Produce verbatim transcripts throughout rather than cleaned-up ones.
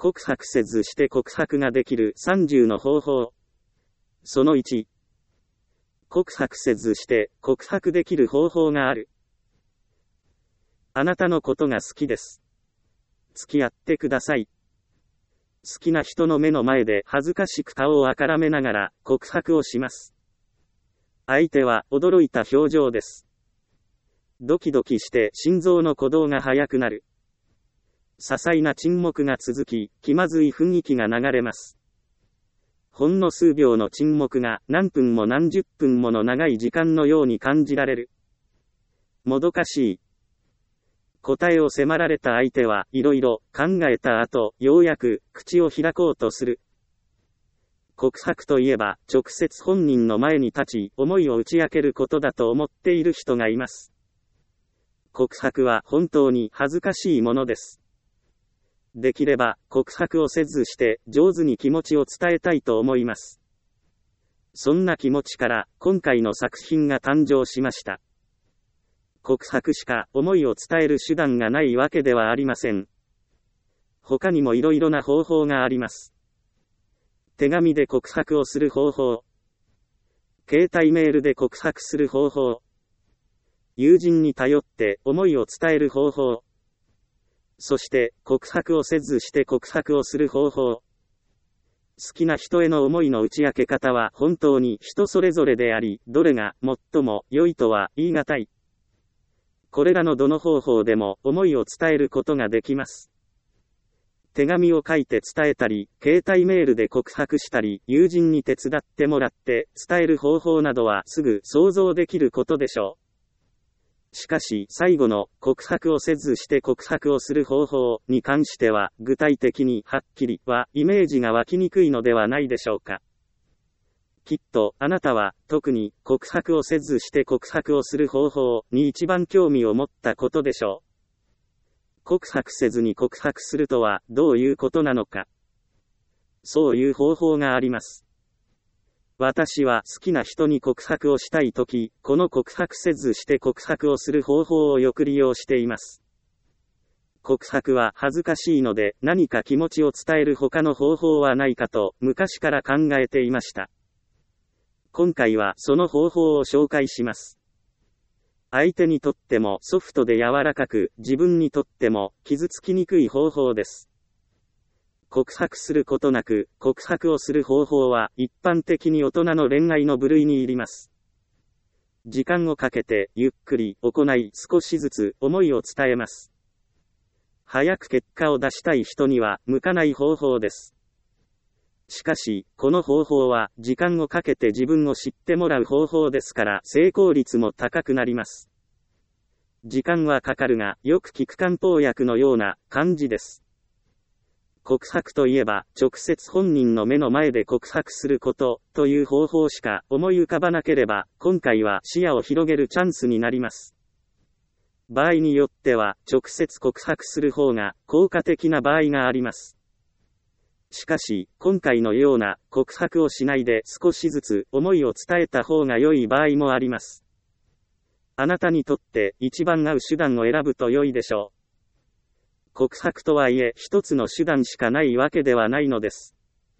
告白せずして告白ができるさんじゅうの方法。そのいち。告白せずして告白できる方法がある。あなたのことが好きです。付き合ってください。好きな人の目の前で恥ずかしく顔をあからめながら告白をします。相手は驚いた表情です。ドキドキして心臓の鼓動が速くなる。些細な沈黙が続き、気まずい雰囲気が流れます。ほんの数秒の沈黙が何分も何十分もの長い時間のように感じられる。もどかしい。答えを迫られた相手はいろいろ考えた後、ようやく口を開こうとする。告白といえば直接本人の前に立ち、思いを打ち明けることだと思っている人がいます。告白は本当に恥ずかしいものです。できれば告白をせずして上手に気持ちを伝えたいと思います。そんな気持ちから今回の作品が誕生しました。告白しか思いを伝える手段がないわけではありません。他にもいろいろな方法があります。手紙で告白をする方法。携帯メールで告白する方法。友人に頼って思いを伝える方法。そして告白をせずして告白をする方法。好きな人への思いの打ち明け方は本当に人それぞれであり、どれが最も良いとは言い難い。これらのどの方法でも思いを伝えることができます。手紙を書いて伝えたり、携帯メールで告白したり、友人に手伝ってもらって伝える方法などはすぐ想像できることでしょう。しかし、最後の告白をせずして告白をする方法に関しては、具体的にはっきりはイメージが湧きにくいのではないでしょうか。きっと、あなたは、特に、告白をせずして告白をする方法に一番興味を持ったことでしょう。告白せずに告白するとは、どういうことなのか。そういう方法があります。私は好きな人に告白をしたいとき、この告白せずして告白をする方法をよく利用しています。告白は恥ずかしいので、何か気持ちを伝える他の方法はないかと、昔から考えていました。今回はその方法を紹介します。相手にとってもソフトで柔らかく、自分にとっても傷つきにくい方法です。告白することなく、告白をする方法は一般的に大人の恋愛の部類に入ります。時間をかけてゆっくり行い少しずつ思いを伝えます。早く結果を出したい人には向かない方法です。しかし、この方法は時間をかけて自分を知ってもらう方法ですから成功率も高くなります。時間はかかるが、よく効く漢方薬のような感じです。告白といえば、直接本人の目の前で告白することという方法しか思い浮かばなければ、今回は視野を広げるチャンスになります。場合によっては、直接告白する方が効果的な場合があります。しかし、今回のような告白をしないで少しずつ思いを伝えた方が良い場合もあります。あなたにとって一番合う手段を選ぶと良いでしょう。告白とはいえ一つの手段しかないわけではないのです。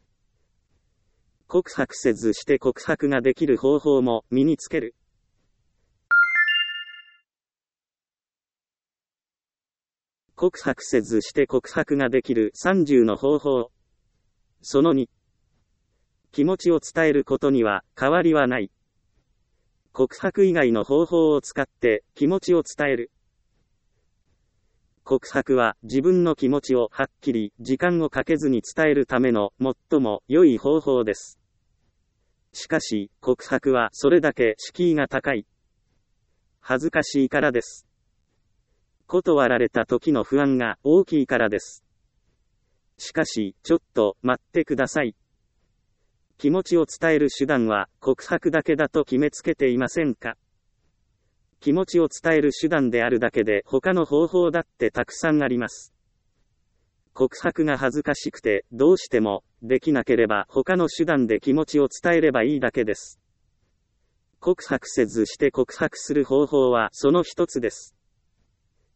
告白せずして告白ができる方法も身につける。告白せずして告白ができるさんじゅうの方法。そのに、気持ちを伝えることには変わりはない。告白以外の方法を使って気持ちを伝える。告白は自分の気持ちをはっきり時間をかけずに伝えるための最も良い方法です。しかし、告白はそれだけ敷居が高い。恥ずかしいからです。断られた時の不安が大きいからです。しかし、ちょっと待ってください。気持ちを伝える手段は告白だけだと決めつけていませんか？気持ちを伝える手段であるだけで他の方法だってたくさんあります。告白が恥ずかしくてどうしてもできなければ他の手段で気持ちを伝えればいいだけです。告白せずして告白する方法はその一つです。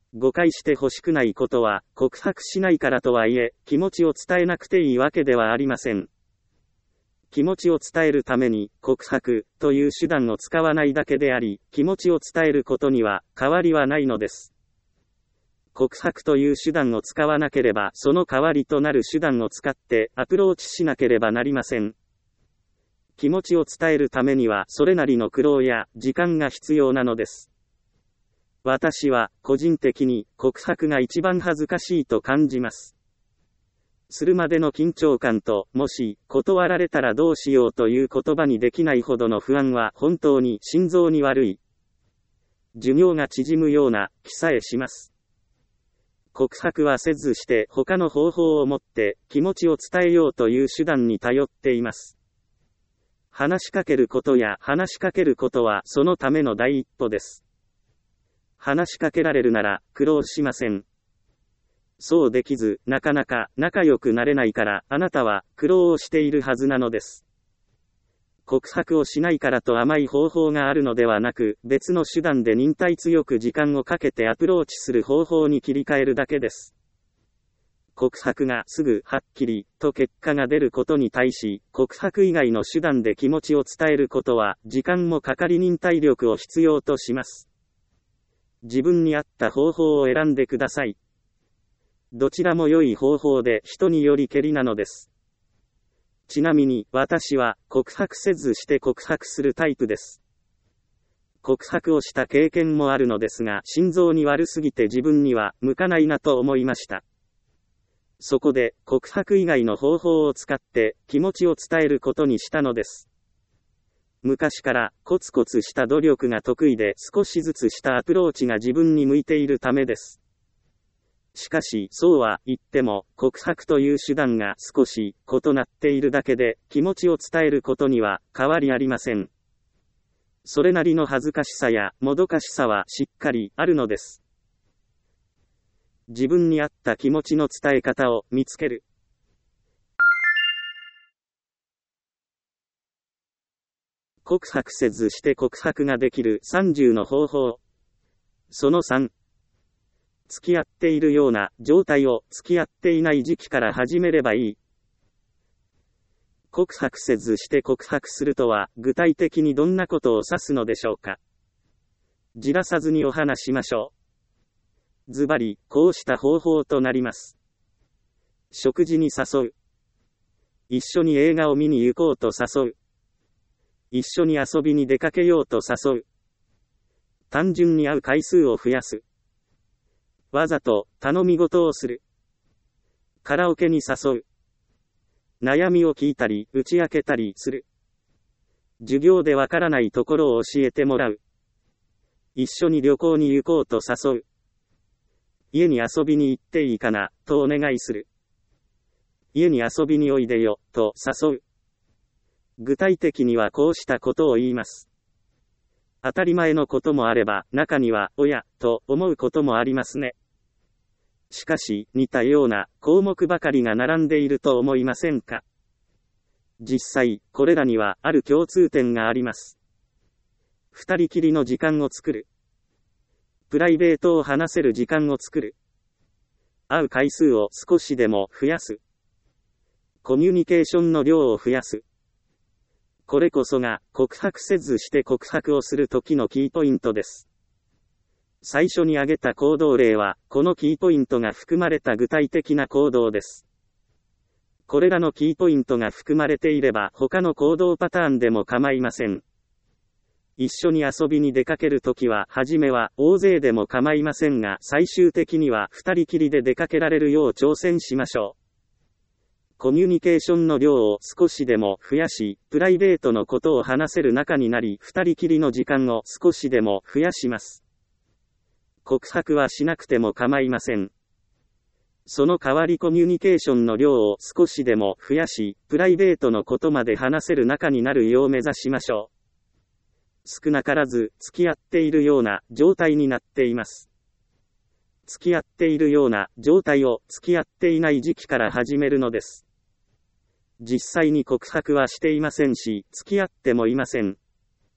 誤解してほしくないことは、告白しないからとはいえ、気持ちを伝えなくていいわけではありません。気持ちを伝えるために、告白という手段を使わないだけであり、気持ちを伝えることには変わりはないのです。告白という手段を使わなければ、その代わりとなる手段を使ってアプローチしなければなりません。気持ちを伝えるためには、それなりの苦労や時間が必要なのです。私は、個人的に、告白が一番恥ずかしいと感じます。するまでの緊張感と、もし、断られたらどうしようという言葉にできないほどの不安は本当に心臓に悪い。寿命が縮むような気さえします。告白はせずして他の方法をもって気持ちを伝えようという手段に頼っています。話しかけることや話しかけることはそのための第一歩です。話しかけられるなら苦労しません。そうできず、なかなか仲良くなれないからあなたは苦労をしているはずなのです。告白をしないからと甘い方法があるのではなく、別の手段で忍耐強く時間をかけてアプローチする方法に切り替えるだけです。告白がすぐはっきりと結果が出ることに対し、告白以外の手段で気持ちを伝えることは時間もかかり忍耐力を必要とします。自分に合った方法を選んでください。どちらも良い方法で人によりけりなのです。ちなみに、私は告白せずして告白するタイプです。告白をした経験もあるのですが、心臓に悪すぎて自分には向かないなと思いました。そこで、告白以外の方法を使って気持ちを伝えることにしたのです。昔からコツコツした努力が得意で少しずつしたアプローチが自分に向いているためです。しかし、そうは言っても、告白という手段が少し異なっているだけで、気持ちを伝えることには変わりありません。それなりの恥ずかしさやもどかしさはしっかりあるのです。自分に合った気持ちの伝え方を見つける。告白せずして告白ができるさんじゅうの方法。そのさん。付き合っているような状態を付き合っていない時期から始めればいい。告白せずして告白するとは具体的にどんなことを指すのでしょうか。じらさずにお話しましょう。ズバリ、こうした方法となります。食事に誘う。一緒に映画を見に行こうと誘う。一緒に遊びに出かけようと誘う。単純に会う回数を増やす。わざと頼み事をする。カラオケに誘う。悩みを聞いたり打ち明けたりする。授業でわからないところを教えてもらう。一緒に旅行に行こうと誘う。家に遊びに行っていいかな、とお願いする。家に遊びにおいでよ、と誘う。具体的にはこうしたことを言います。当たり前のこともあれば、中には、おや、と思うこともありますね。しかし、似たような項目ばかりが並んでいると思いませんか？実際、これらにはある共通点があります。二人きりの時間を作る。プライベートを話せる時間を作る。会う回数を少しでも増やす。コミュニケーションの量を増やす。これこそが告白せずして告白をする時のキーポイントです。最初に挙げた行動例は、このキーポイントが含まれた具体的な行動です。これらのキーポイントが含まれていれば他の行動パターンでも構いません。一緒に遊びに出かけるときは、はじめは大勢でも構いませんが、最終的には二人きりで出かけられるよう挑戦しましょう。コミュニケーションの量を少しでも増やし、プライベートのことを話せる仲になり、二人きりの時間を少しでも増やします。告白はしなくても構いません。その代わりコミュニケーションの量を少しでも増やし、プライベートのことまで話せる仲になるよう目指しましょう。少なからず付き合っているような状態になっています。付き合っているような状態を付き合っていない時期から始めるのです。実際に告白はしていませんし、付き合ってもいません。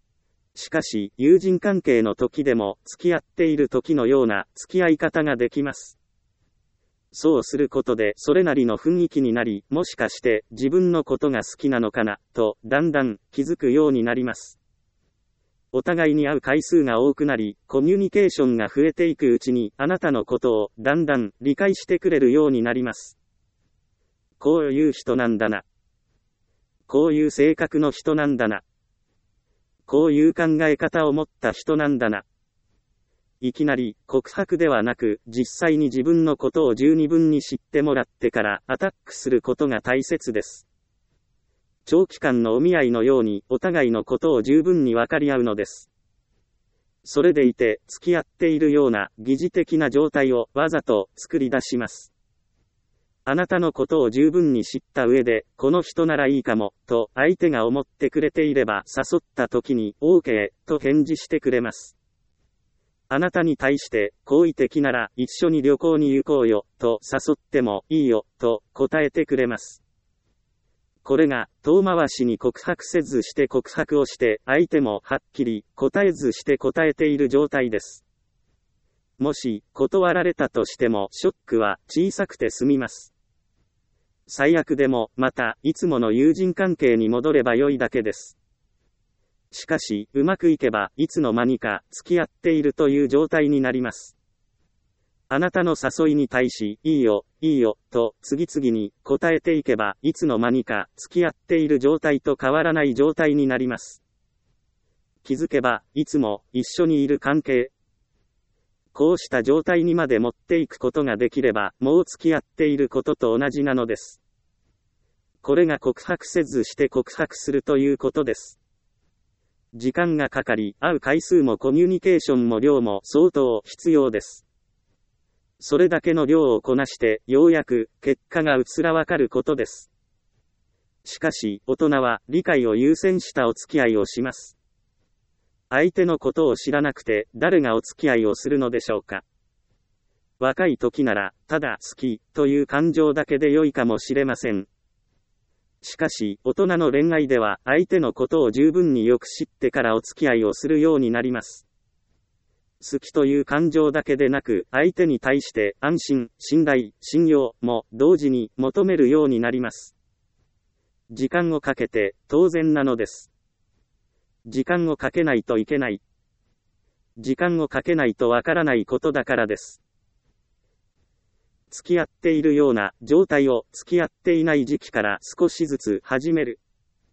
しかし、友人関係の時でも、付き合っている時のような付き合い方ができます。そうすることで、それなりの雰囲気になり、もしかして自分のことが好きなのかな、と、だんだん気づくようになります。お互いに会う回数が多くなり、コミュニケーションが増えていくうちに、あなたのことをだんだん理解してくれるようになります。こういう人なんだな。こういう性格の人なんだな。こういう考え方を持った人なんだな。いきなり告白ではなく、実際に自分のことを十二分に知ってもらってからアタックすることが大切です。長期間のお見合いのようにお互いのことを十分に分かり合うのです。それでいて付き合っているような疑似的な状態をわざと作り出します。あなたのことを十分に知った上で、この人ならいいかも、と相手が思ってくれていれば誘った時に OK と返事してくれます。あなたに対して好意的なら一緒に旅行に行こうよ、と誘ってもいいよ、と答えてくれます。これが遠回しに告白せずして告白をして、相手もはっきり答えずして答えている状態です。もし断られたとしてもショックは小さくて済みます。最悪でもまたいつもの友人関係に戻ればよいだけです。しかし、うまくいけばいつの間にか付き合っているという状態になります。あなたの誘いに対し、いいよ、いいよ、と次々に答えていけば、いつの間にか付き合っている状態と変わらない状態になります。気づけば、いつも一緒にいる関係。こうした状態にまで持っていくことができれば、もう付き合っていることと同じなのです。これが告白せずして告白するということです。時間がかかり、会う回数もコミュニケーションも量も相当必要です。それだけの量をこなして、ようやく結果がうつらわかることです。しかし、大人は理解を優先したお付き合いをします。相手のことを知らなくて、誰がお付き合いをするのでしょうか。若い時なら、ただ好きという感情だけで良いかもしれません。しかし、大人の恋愛では、相手のことを十分によく知ってからお付き合いをするようになります。好きという感情だけでなく、相手に対して安心、信頼、信用も同時に求めるようになります。時間をかけて当然なのです。時間をかけないといけない。時間をかけないとわからないことだからです。付き合っているような状態を付き合っていない時期から少しずつ始める。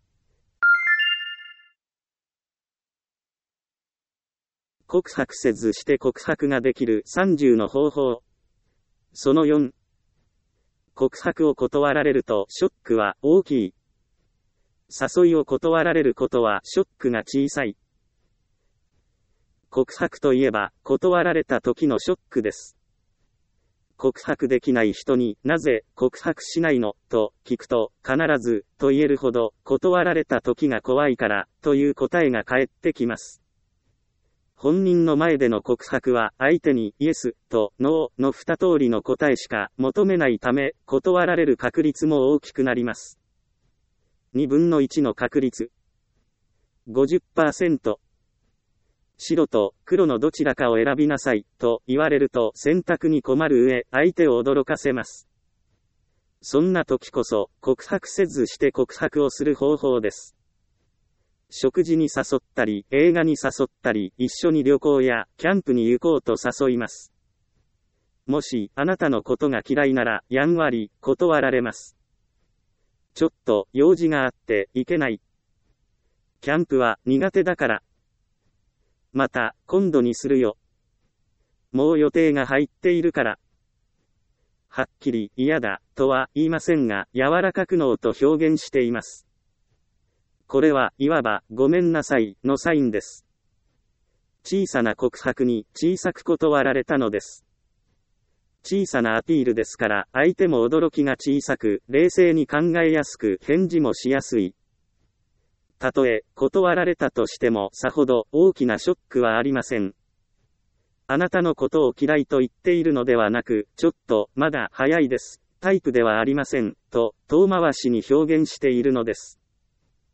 告白せずして告白ができるさんじゅうの方法。そのよん。告白を断られるとショックは大きい。誘いを断られることはショックが小さい。告白といえば断られた時のショックです。告白できない人になぜ告白しないのと聞くと必ずと言えるほど断られた時が怖いからという答えが返ってきます。本人の前での告白は相手にイエスとノーの二通りの答えしか求めないため断られる確率も大きくなります。にぶんのいちの確率。ごじゅっパーセント。白と黒のどちらかを選びなさいと言われると選択に困る上、相手を驚かせます。そんな時こそ告白せずして告白をする方法です。食事に誘ったり、映画に誘ったり、一緒に旅行やキャンプに行こうと誘います。もしあなたのことが嫌いなら、やんわり断られます。ちょっと用事があって行けない。キャンプは苦手だから。また今度にするよ。もう予定が入っているから。はっきり嫌だとは言いませんが、柔らかくノーと表現しています。これはいわばごめんなさいのサインです。小さな告白に小さく断られたのです。小さなアピールですから相手も驚きが小さく冷静に考えやすく返事もしやすい。たとえ断られたとしてもさほど大きなショックはありません。あなたのことを嫌いと言っているのではなく、ちょっとまだ早いです。タイプではありませんと遠回しに表現しているのです。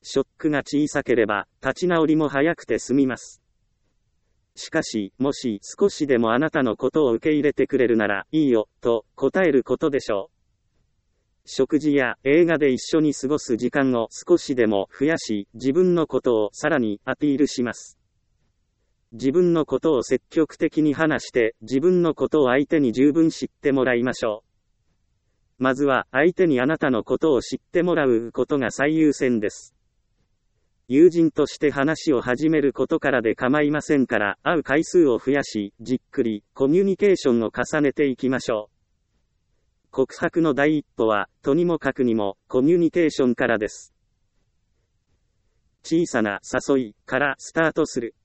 ショックが小さければ、立ち直りも早くて済みます。しかし、もし少しでもあなたのことを受け入れてくれるなら、いいよ、と答えることでしょう。食事や映画で一緒に過ごす時間を少しでも増やし、自分のことをさらにアピールします。自分のことを積極的に話して、自分のことを相手に十分知ってもらいましょう。まずは、相手にあなたのことを知ってもらうことが最優先です。友人として話を始めることからで構いませんから、会う回数を増やし、じっくりコミュニケーションを重ねていきましょう。告白の第一歩は、とにもかくにもコミュニケーションからです。小さな誘いからスタートする。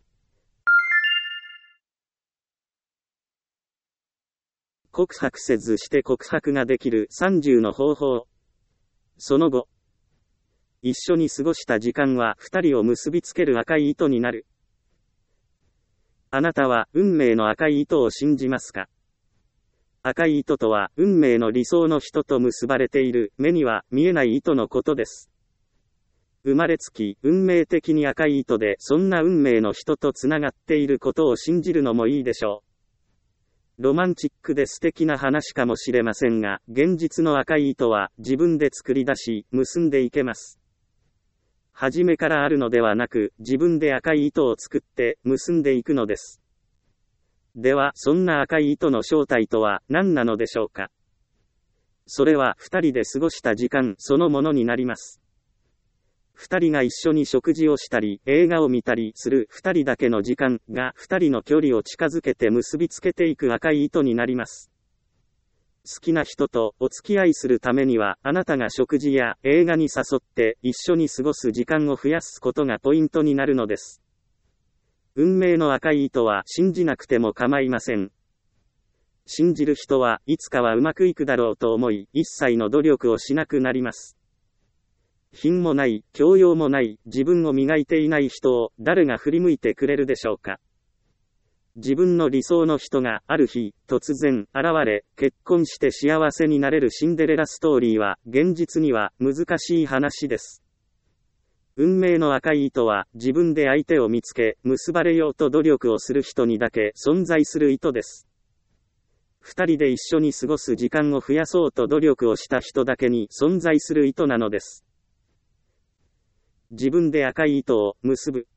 告白せずして告白ができるさんじゅうの方法。その後、一緒に過ごした時間は二人を結びつける赤い糸になる。あなたは運命の赤い糸を信じますか？赤い糸とは運命の理想の人と結ばれている目には見えない糸のことです。生まれつき運命的に赤い糸でそんな運命の人とつながっていることを信じるのもいいでしょう。ロマンチックで素敵な話かもしれませんが、現実の赤い糸は自分で作り出し結んでいけます。初めからあるのではなく、自分で赤い糸を作って結んでいくのです。では、そんな赤い糸の正体とは何なのでしょうか。それは二人で過ごした時間そのものになります。二人が一緒に食事をしたり、映画を見たりする二人だけの時間が二人の距離を近づけて結びつけていく赤い糸になります。好きな人とお付き合いするためには、あなたが食事や映画に誘って一緒に過ごす時間を増やすことがポイントになるのです。運命の赤い糸は信じなくても構いません。信じる人はいつかはうまくいくだろうと思い、一切の努力をしなくなります。品もない、教養もない、自分を磨いていない人を誰が振り向いてくれるでしょうか。自分の理想の人がある日突然現れ、結婚して幸せになれるシンデレラストーリーは現実には難しい話です。運命の赤い糸は自分で相手を見つけ結ばれようと努力をする人にだけ存在する糸です。二人で一緒に過ごす時間を増やそうと努力をした人だけに存在する糸なのです。自分で赤い糸を結ぶ。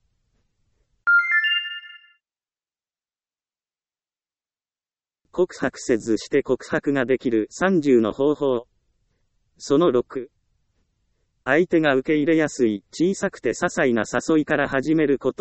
告白せずして告白ができるさんじゅうの方法。そのろく。相手が受け入れやすい小さくて些細な誘いから始めること。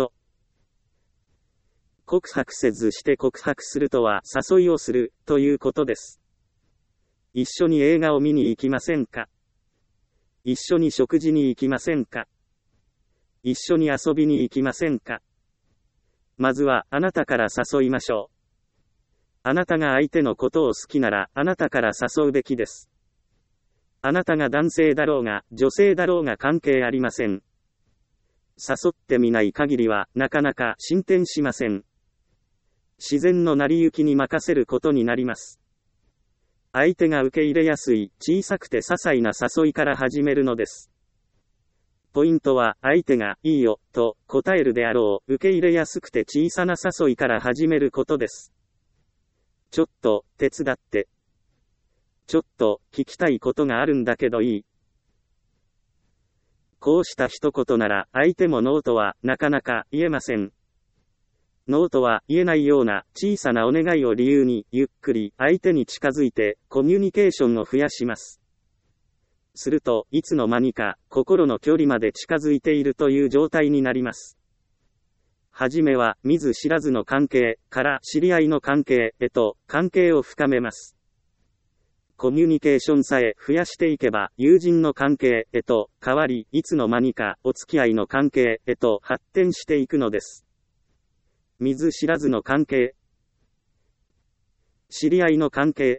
告白せずして告白するとは誘いをするということです。一緒に映画を見に行きませんか？一緒に食事に行きませんか？一緒に遊びに行きませんか？まずはあなたから誘いましょう。あなたが相手のことを好きならあなたから誘うべきです。あなたが男性だろうが女性だろうが関係ありません。誘ってみない限りはなかなか進展しません。自然の成り行きに任せることになります。相手が受け入れやすい小さくて些細な誘いから始めるのです。ポイントは相手がいいよと答えるであろう受け入れやすくて小さな誘いから始めることです。ちょっと手伝って。ちょっと聞きたいことがあるんだけどいい？こうした一言なら相手もノーとはなかなか言えません。ノーとは言えないような小さなお願いを理由にゆっくり相手に近づいてコミュニケーションを増やします。するといつの間にか心の距離まで近づいているという状態になります。はじめは見ず知らずの関係から知り合いの関係へと関係を深めます。コミュニケーションさえ増やしていけば友人の関係へと変わり、いつの間にかお付き合いの関係へと発展していくのです。見ず知らずの関係、知り合いの関係、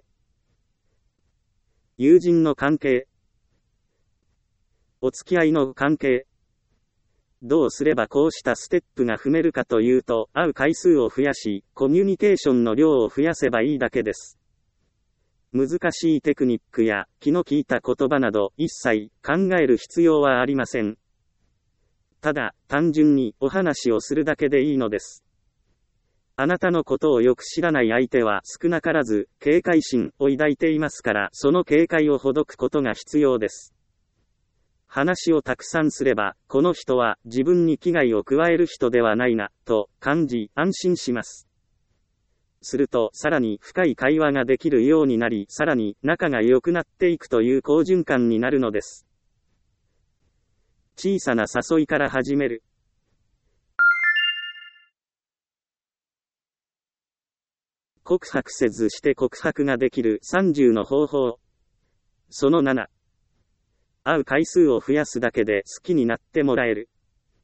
友人の関係、お付き合いの関係。どうすればこうしたステップが踏めるかというと、会う回数を増やし、コミュニケーションの量を増やせばいいだけです。難しいテクニックや気の利いた言葉など一切考える必要はありません。 ただ、単純にお話をするだけでいいのです。あなたのことをよく知らない相手は少なからず警戒心を抱いていますから、その警戒をほどくことが必要です。話をたくさんすれば、この人は自分に危害を加える人ではないな、と感じ安心します。すると、さらに深い会話ができるようになり、さらに仲が良くなっていくという好循環になるのです。小さな誘いから始める。告白せずして告白ができるさんじゅうの方法。そのなな。会う回数を増やすだけで好きになってもらえる。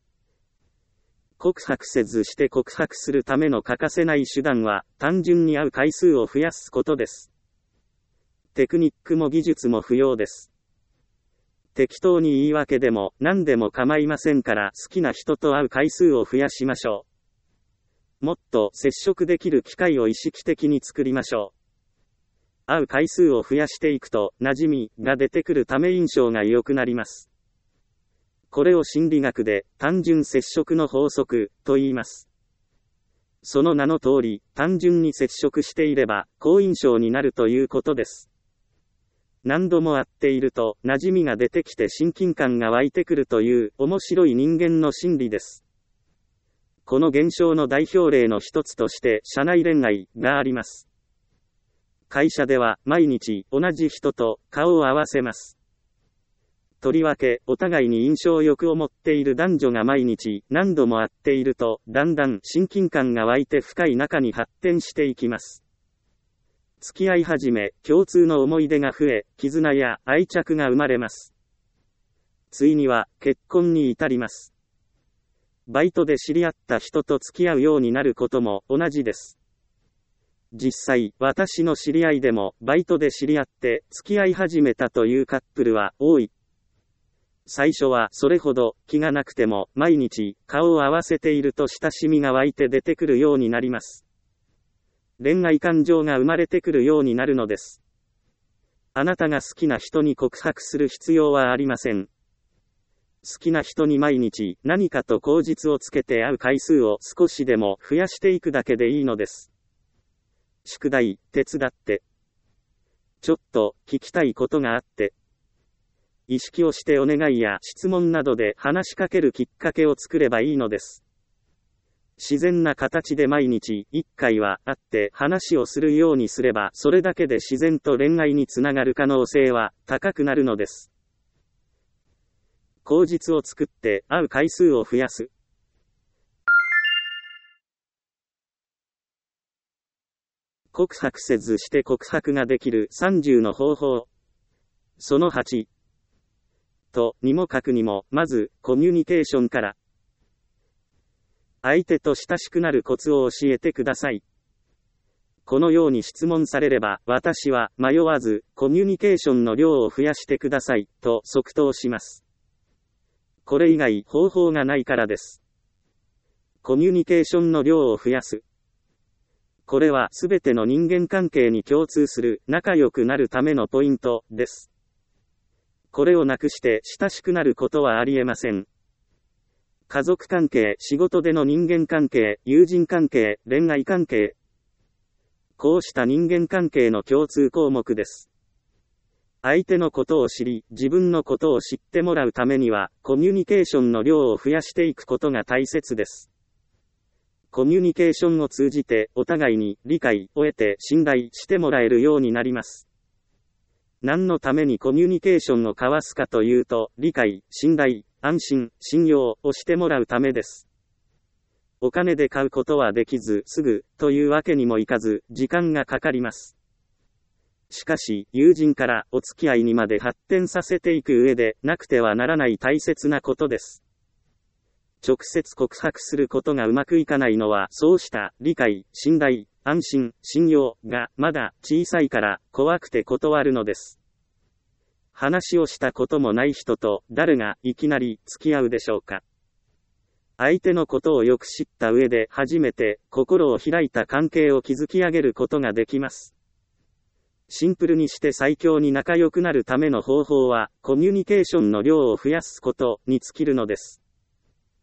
告白せずして告白するための欠かせない手段は、単純に会う回数を増やすことです。テクニックも技術も不要です。適当に言い訳でも何でも構いませんから、好きな人と会う回数を増やしましょう。もっと接触できる機会を意識的に作りましょう。会う回数を増やしていくと、馴染みが出てくるため印象が良くなります。これを心理学で単純接触の法則と言います。その名の通り、単純に接触していれば好印象になるということです。何度も会っていると馴染みが出てきて親近感が湧いてくるという面白い人間の心理です。この現象の代表例の一つとして社内恋愛があります。会社では毎日同じ人と顔を合わせます。とりわけお互いに印象よく思っている男女が毎日何度も会っていると、だんだん親近感が湧いて深い仲に発展していきます。付き合い始め、共通の思い出が増え、絆や愛着が生まれます。ついには結婚に至ります。バイトで知り合った人と付き合うようになることも同じです。実際、私の知り合いでもバイトで知り合って付き合い始めたというカップルは多い。最初はそれほど気がなくても、毎日顔を合わせていると親しみが湧いて出てくるようになります。恋愛感情が生まれてくるようになるのです。あなたが好きな人に告白する必要はありません。好きな人に毎日何かと口実をつけて会う回数を少しでも増やしていくだけでいいのです。宿題、手伝って。ちょっと聞きたいことがあって。意識をしてお願いや質問などで話しかけるきっかけを作ればいいのです。自然な形で毎日いっかいは会って話をするようにすれば、それだけで自然と恋愛につながる可能性は高くなるのです。口実を作って会う回数を増やす。告白せずして告白ができるさんじゅうの方法。そのはち。とにもかくにも、まず、コミュニケーションから。相手と親しくなるコツを教えてください。このように質問されれば、私は迷わず、コミュニケーションの量を増やしてください、と即答します。これ以外方法がないからです。コミュニケーションの量を増やす。これはすべての人間関係に共通する仲良くなるためのポイントです。これをなくして親しくなることはありえません。家族関係、仕事での人間関係、友人関係、恋愛関係。こうした人間関係の共通項目です。相手のことを知り、自分のことを知ってもらうためには、コミュニケーションの量を増やしていくことが大切です。コミュニケーションを通じて、お互いに理解を得て信頼してもらえるようになります。何のためにコミュニケーションを交わすかというと、理解、信頼、安心、信用をしてもらうためです。お金で買うことはできず、すぐ、というわけにもいかず、時間がかかります。しかし、友人からお付き合いにまで発展させていく上で、なくてはならない大切なことです。直接告白することがうまくいかないのは、そうした理解、信頼、安心、信用がまだ小さいから怖くて断るのです。話をしたこともない人と誰がいきなり付き合うでしょうか。相手のことをよく知った上で初めて心を開いた関係を築き上げることができます。シンプルにして最強に仲良くなるための方法は、コミュニケーションの量を増やすことに尽きるのです。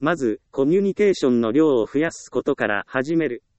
まず、コミュニケーションの量を増やすことから始める。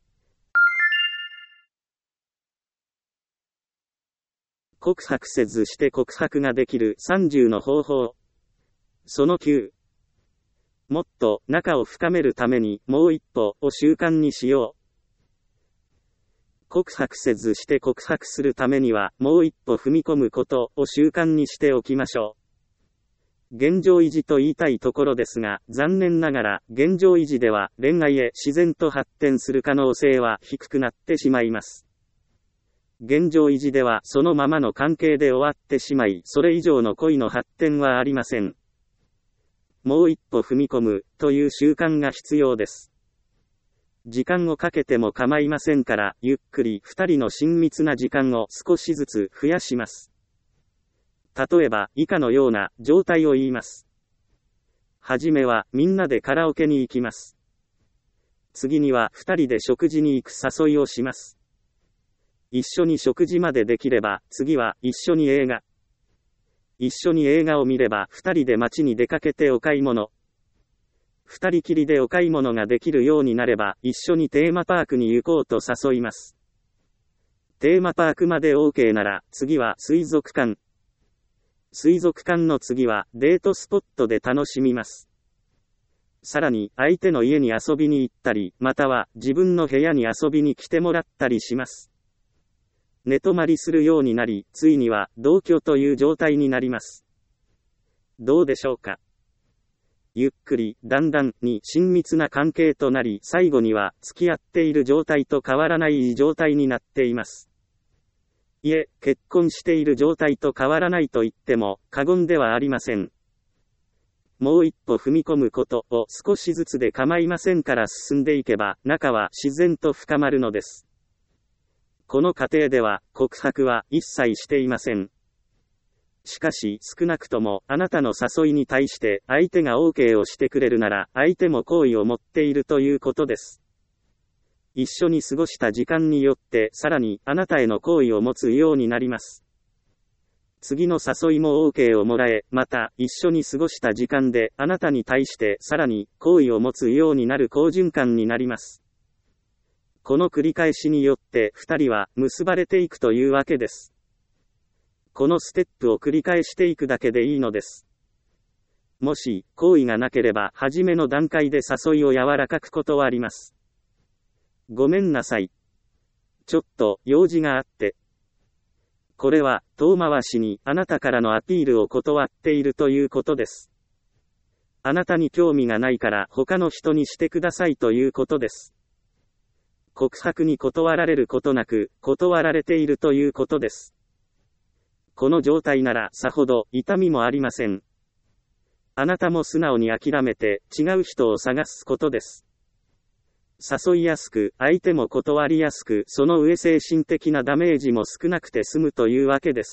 告白せずして告白ができるさんじゅうの方法。そのきゅう。もっと仲を深めるためにもう一歩を習慣にしよう。告白せずして告白するためにはもう一歩踏み込むことを習慣にしておきましょう。現状維持と言いたいところですが、残念ながら現状維持では恋愛へ自然と発展する可能性は低くなってしまいます。現状維持ではそのままの関係で終わってしまい、それ以上の恋の発展はありません。もう一歩踏み込むという習慣が必要です。時間をかけても構いませんから、ゆっくり二人の親密な時間を少しずつ増やします。例えば、以下のような状態を言います。はじめは、みんなでカラオケに行きます。次には、二人で食事に行く誘いをします。一緒に食事までできれば、次は、一緒に映画。一緒に映画を見れば、二人で街に出かけてお買い物。二人きりでお買い物ができるようになれば、一緒にテーマパークに行こうと誘います。テーマパークまで OK なら、次は水族館。水族館の次は、デートスポットで楽しみます。さらに、相手の家に遊びに行ったり、または、自分の部屋に遊びに来てもらったりします。寝泊まりするようになり、ついには、同居という状態になります。どうでしょうか。ゆっくり、だんだんに親密な関係となり、最後には付き合っている状態と変わらない状態になっています。いえ、結婚している状態と変わらないと言っても過言ではありません。もう一歩踏み込むことを少しずつで構いませんから進んでいけば、仲は自然と深まるのです。この過程では告白は一切していません。しかし少なくともあなたの誘いに対して相手が OK をしてくれるなら相手も好意を持っているということです。一緒に過ごした時間によってさらにあなたへの好意を持つようになります。次の誘いも OK をもらえ、また一緒に過ごした時間であなたに対してさらに好意を持つようになる好循環になります。この繰り返しによって二人は結ばれていくというわけです。このステップを繰り返していくだけでいいのです。もし、好意がなければ、初めの段階で誘いを柔らかく断ります。ごめんなさい。ちょっと、用事があって。これは、遠回しに、あなたからのアピールを断っているということです。あなたに興味がないから、他の人にしてくださいということです。告白に断られることなく、断られているということです。この状態ならさほど痛みもありません。あなたも素直に諦めて違う人を探すことです。誘いやすく、相手も断りやすく、その上精神的なダメージも少なくて済むというわけです。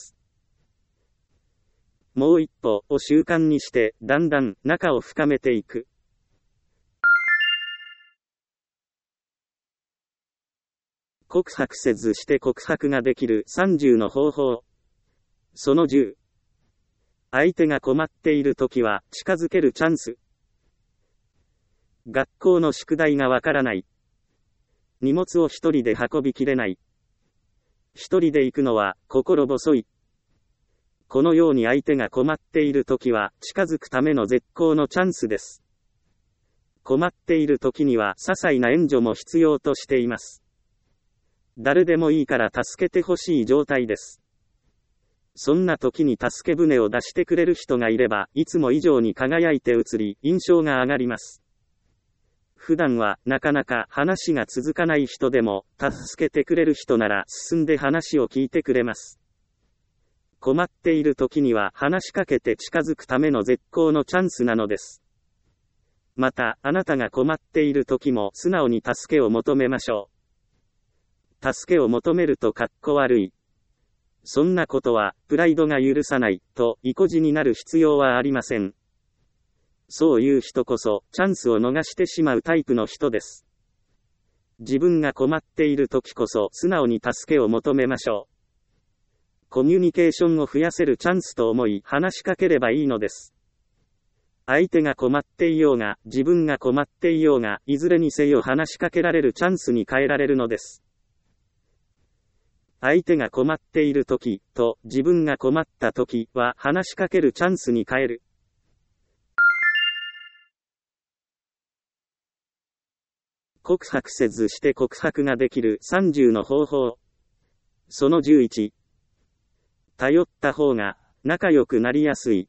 もう一歩を習慣にして、だんだん仲を深めていく。告白せずして告白ができるさんじゅうの方法。そのじゅう。相手が困っているときは近づけるチャンス。学校の宿題がわからない。荷物を一人で運びきれない。一人で行くのは心細い。このように相手が困っているときは近づくための絶好のチャンスです。困っているときには些細な援助も必要としています。誰でもいいから助けてほしい状態です。そんな時に助け舟を出してくれる人がいれば、いつも以上に輝いて映り、印象が上がります。普段はなかなか話が続かない人でも、助けてくれる人なら進んで話を聞いてくれます。困っている時には話しかけて近づくための絶好のチャンスなのです。また、あなたが困っている時も素直に助けを求めましょう。助けを求めるとかっこ悪い。そんなことは、プライドが許さない、と、意固地になる必要はありません。そういう人こそ、チャンスを逃してしまうタイプの人です。自分が困っている時こそ、素直に助けを求めましょう。コミュニケーションを増やせるチャンスと思い、話しかければいいのです。 相手が困っていようが、自分が困っていようが、いずれにせよ話しかけられるチャンスに変えられるのです。相手が困っているときと自分が困ったときは話しかけるチャンスに変える。告白せずして告白ができるさんじゅうの方法。そのじゅういち。頼った方が仲良くなりやすい。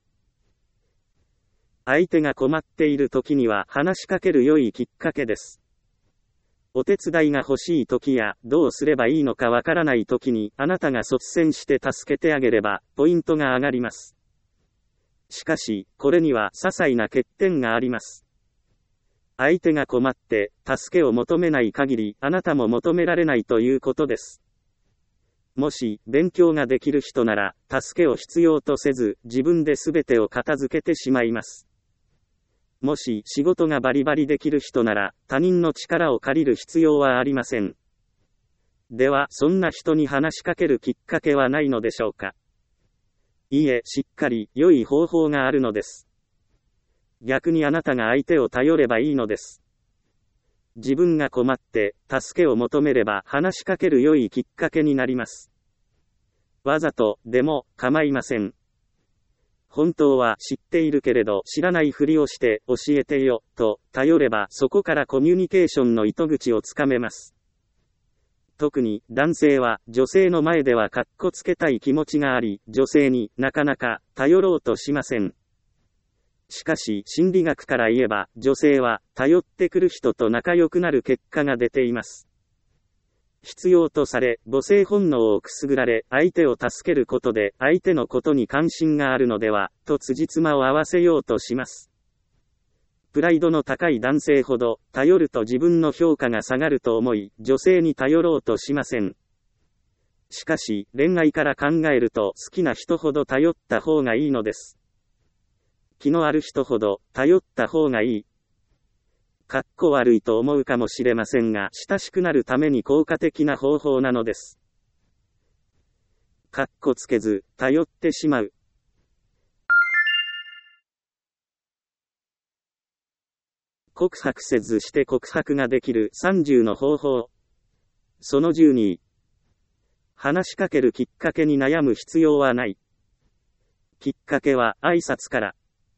相手が困っている時には話しかける良いきっかけです。お手伝いが欲しい時やどうすればいいのかわからない時にあなたが率先して助けてあげればポイントが上がります。しかし、これには些細な欠点があります。相手が困って助けを求めない限りあなたも求められないということです。もし勉強ができる人なら助けを必要とせず自分で全てを片付けてしまいます。もし仕事がバリバリできる人なら他人の力を借りる必要はありません。ではそんな人に話しかけるきっかけはないのでしょうか。いいえ、しっかり良い方法があるのです。逆にあなたが相手を頼ればいいのです。自分が困って助けを求めれば話しかける良いきっかけになります。わざとでも構いません。本当は知っているけれど知らないふりをして教えてよと頼ればそこからコミュニケーションの糸口をつかめます。特に男性は女性の前ではかっこつけたい気持ちがあり、女性になかなか頼ろうとしません。しかし心理学から言えば女性は頼ってくる人と仲良くなる結果が出ています。必要とされ母性本能をくすぐられ相手を助けることで相手のことに関心があるのではと辻褄を合わせようとします。プライドの高い男性ほど頼ると自分の評価が下がると思い女性に頼ろうとしません。しかし恋愛から考えると好きな人ほど頼った方がいいのです。気のある人ほど頼った方がいい。かっこ悪いと思うかもしれませんが親しくなるために効果的な方法なのです。かっこつけず頼ってしまう。告白せずして告白ができるさんじゅうの方法。そのじゅうに。話しかけるきっかけに悩む必要はない。きっかけは挨拶から。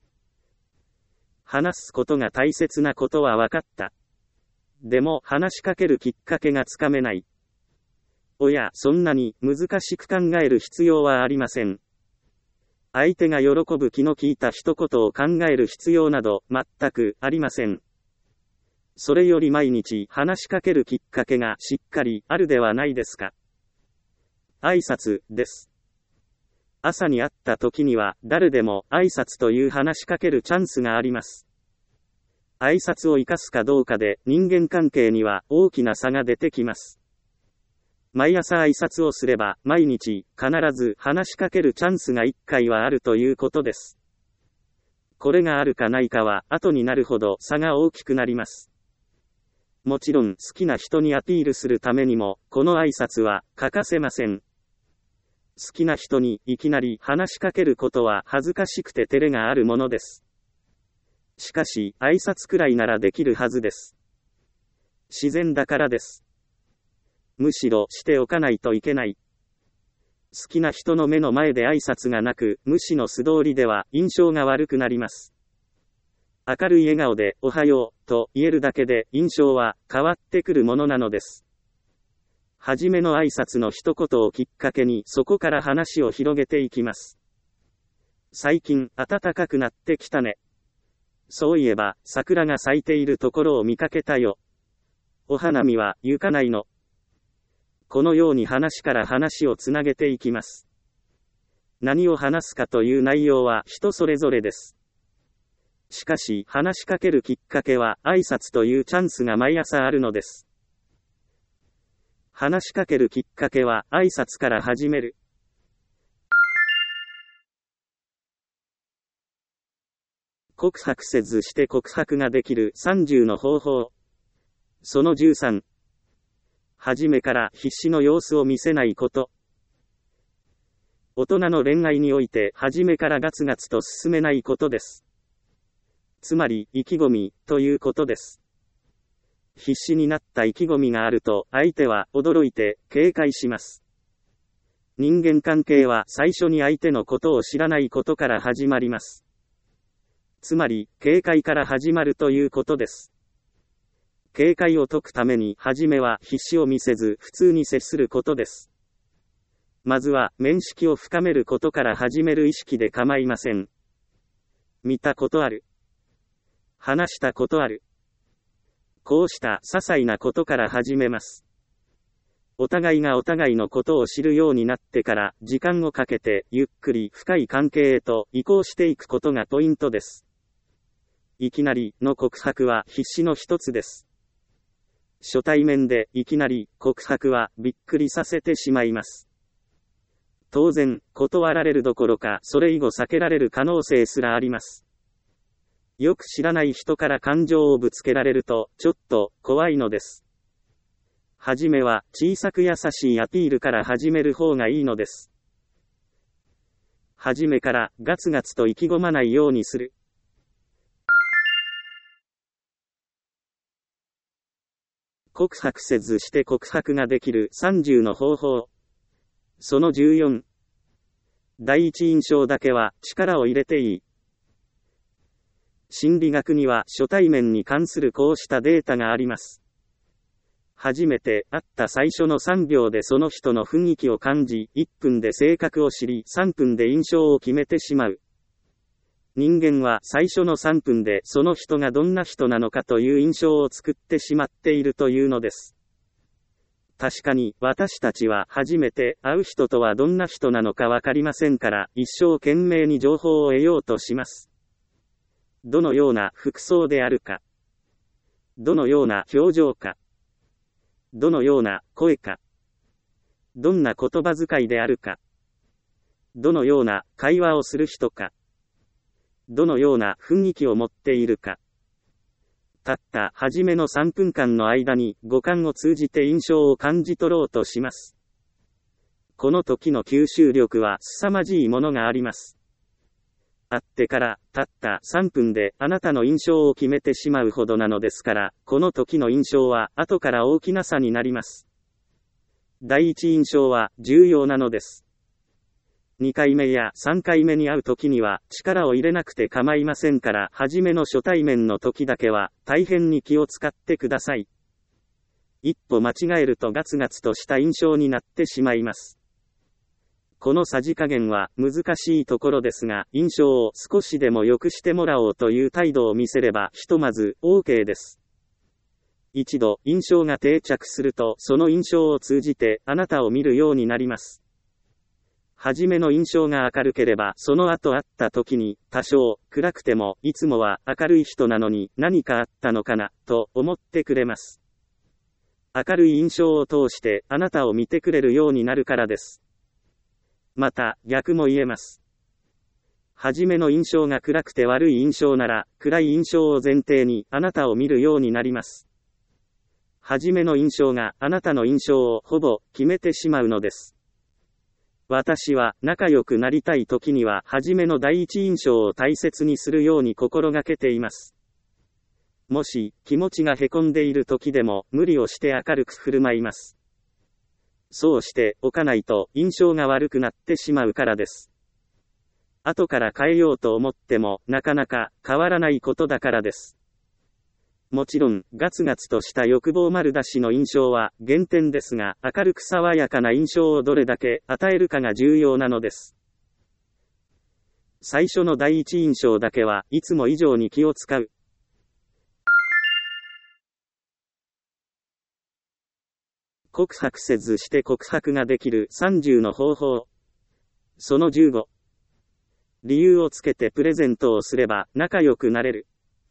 話すことが大切なことは分かった。でも話しかけるきっかけがつかめない。おや、そんなに難しく考える必要はありません。相手が喜ぶ気の利いた一言を考える必要など全くありません。それより毎日話しかけるきっかけがしっかりあるではないですか。挨拶です。朝に会った時には誰でも挨拶という話しかけるチャンスがあります。挨拶を生かすかどうかで人間関係には大きな差が出てきます。毎朝挨拶をすれば毎日必ず話しかけるチャンスがいっかいはあるということです。これがあるかないかは後になるほど差が大きくなります。もちろん好きな人にアピールするためにもこの挨拶は欠かせません。好きな人にいきなり話しかけることは恥ずかしくて照れがあるものです。しかし挨拶くらいならできるはずです。自然だからです。むしろしておかないといけない。好きな人の目の前で挨拶がなく無視の素通りでは印象が悪くなります。明るい笑顔でおはようと言えるだけで印象は変わってくるものなのです。はじめの挨拶の一言をきっかけにそこから話を広げていきます。最近暖かくなってきたね。そういえば桜が咲いているところを見かけたよ。お花見は行かないの？このように話から話をつなげていきます。何を話すかという内容は人それぞれです。しかし話しかけるきっかけは挨拶というチャンスが毎朝あるのです。話しかけるきっかけは挨拶から始める。告白せずして告白ができるさんじゅうの方法。そのじゅうさん。はじめから必死の様子を見せないこと。大人の恋愛においてはじめからガツガツと進めないことです。 つまり、意気込み、ということです。必死になった意気込みがあると、相手は驚いて、警戒します。人間関係は最初に相手のことを知らないことから始まります。つまり、警戒から始まるということです。警戒を解くために、はじめは必死を見せず、普通に接することです。まずは、面識を深めることから始める意識で構いません。見たことある。話したことある。こうした些細なことから始めます。お互いがお互いのことを知るようになってから、時間をかけて、ゆっくり深い関係へと移行していくことがポイントです。いきなりの告白は必至の一つです。初対面でいきなり告白はびっくりさせてしまいます。当然、断られるどころかそれ以後避けられる可能性すらあります。よく知らない人から感情をぶつけられると、ちょっと怖いのです。はじめは小さく優しいアピールから始める方がいいのです。はじめからガツガツと意気込まないようにする。告白せずして告白ができるさんじゅうの方法。そのじゅうよん。第一印象だけは力を入れていい。心理学には初対面に関するこうしたデータがあります。初めて会った最初のさんびょうでその人の雰囲気を感じ、いっぷんで性格を知り、さんぷんで印象を決めてしまう。人間は最初のさんぷんでその人がどんな人なのかという印象を作ってしまっているというのです。確かに私たちは初めて会う人とはどんな人なのかわかりませんから、一生懸命に情報を得ようとします。どのような服装であるか。どのような表情か。どのような声か。どんな言葉遣いであるか。どのような会話をする人か。どのような雰囲気を持っているか。たった初めのさんぷんかんの間に五感を通じて印象を感じ取ろうとします。この時の吸収力は凄まじいものがあります。会ってからたったさんぷんであなたの印象を決めてしまうほどなのですから、この時の印象は後から大きな差になります。第一印象は重要なのです。にかいめやさんかいめに会う時には力を入れなくて構いませんから、初めの初対面の時だけは大変に気を使ってください。一歩間違えるとガツガツとした印象になってしまいます。このさじ加減は難しいところですが、印象を少しでも良くしてもらおうという態度を見せればひとまず OK です。一度印象が定着すると、その印象を通じてあなたを見るようになります。はじめの印象が明るければ、その後会った時に、多少暗くても、いつもは明るい人なのに何かあったのかな、と思ってくれます。明るい印象を通してあなたを見てくれるようになるからです。また、逆も言えます。はじめの印象が暗くて悪い印象なら、暗い印象を前提にあなたを見るようになります。はじめの印象があなたの印象をほぼ決めてしまうのです。私は仲良くなりたい時には初めの第一印象を大切にするように心がけています。もし気持ちがへこんでいる時でも無理をして明るく振る舞います。そうしておかないと印象が悪くなってしまうからです。後から変えようと思ってもなかなか変わらないことだからです。もちろん、ガツガツとした欲望丸出しの印象は減点ですが、明るく爽やかな印象をどれだけ与えるかが重要なのです。最初の第一印象だけはいつも以上に気を使う。告白せずして告白ができるさんじゅうの方法。そのじゅうご。理由をつけてプレゼントをすれば仲良くなれる。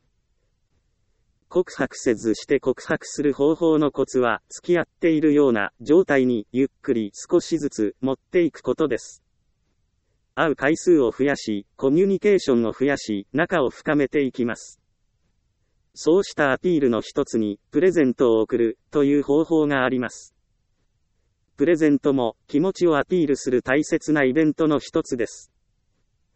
告白せずして告白する方法のコツは、付き合っているような状態にゆっくり少しずつ持っていくことです。会う回数を増やし、コミュニケーションを増やし、仲を深めていきます。そうしたアピールの一つに、プレゼントを贈るという方法があります。プレゼントも気持ちをアピールする大切なイベントの一つです。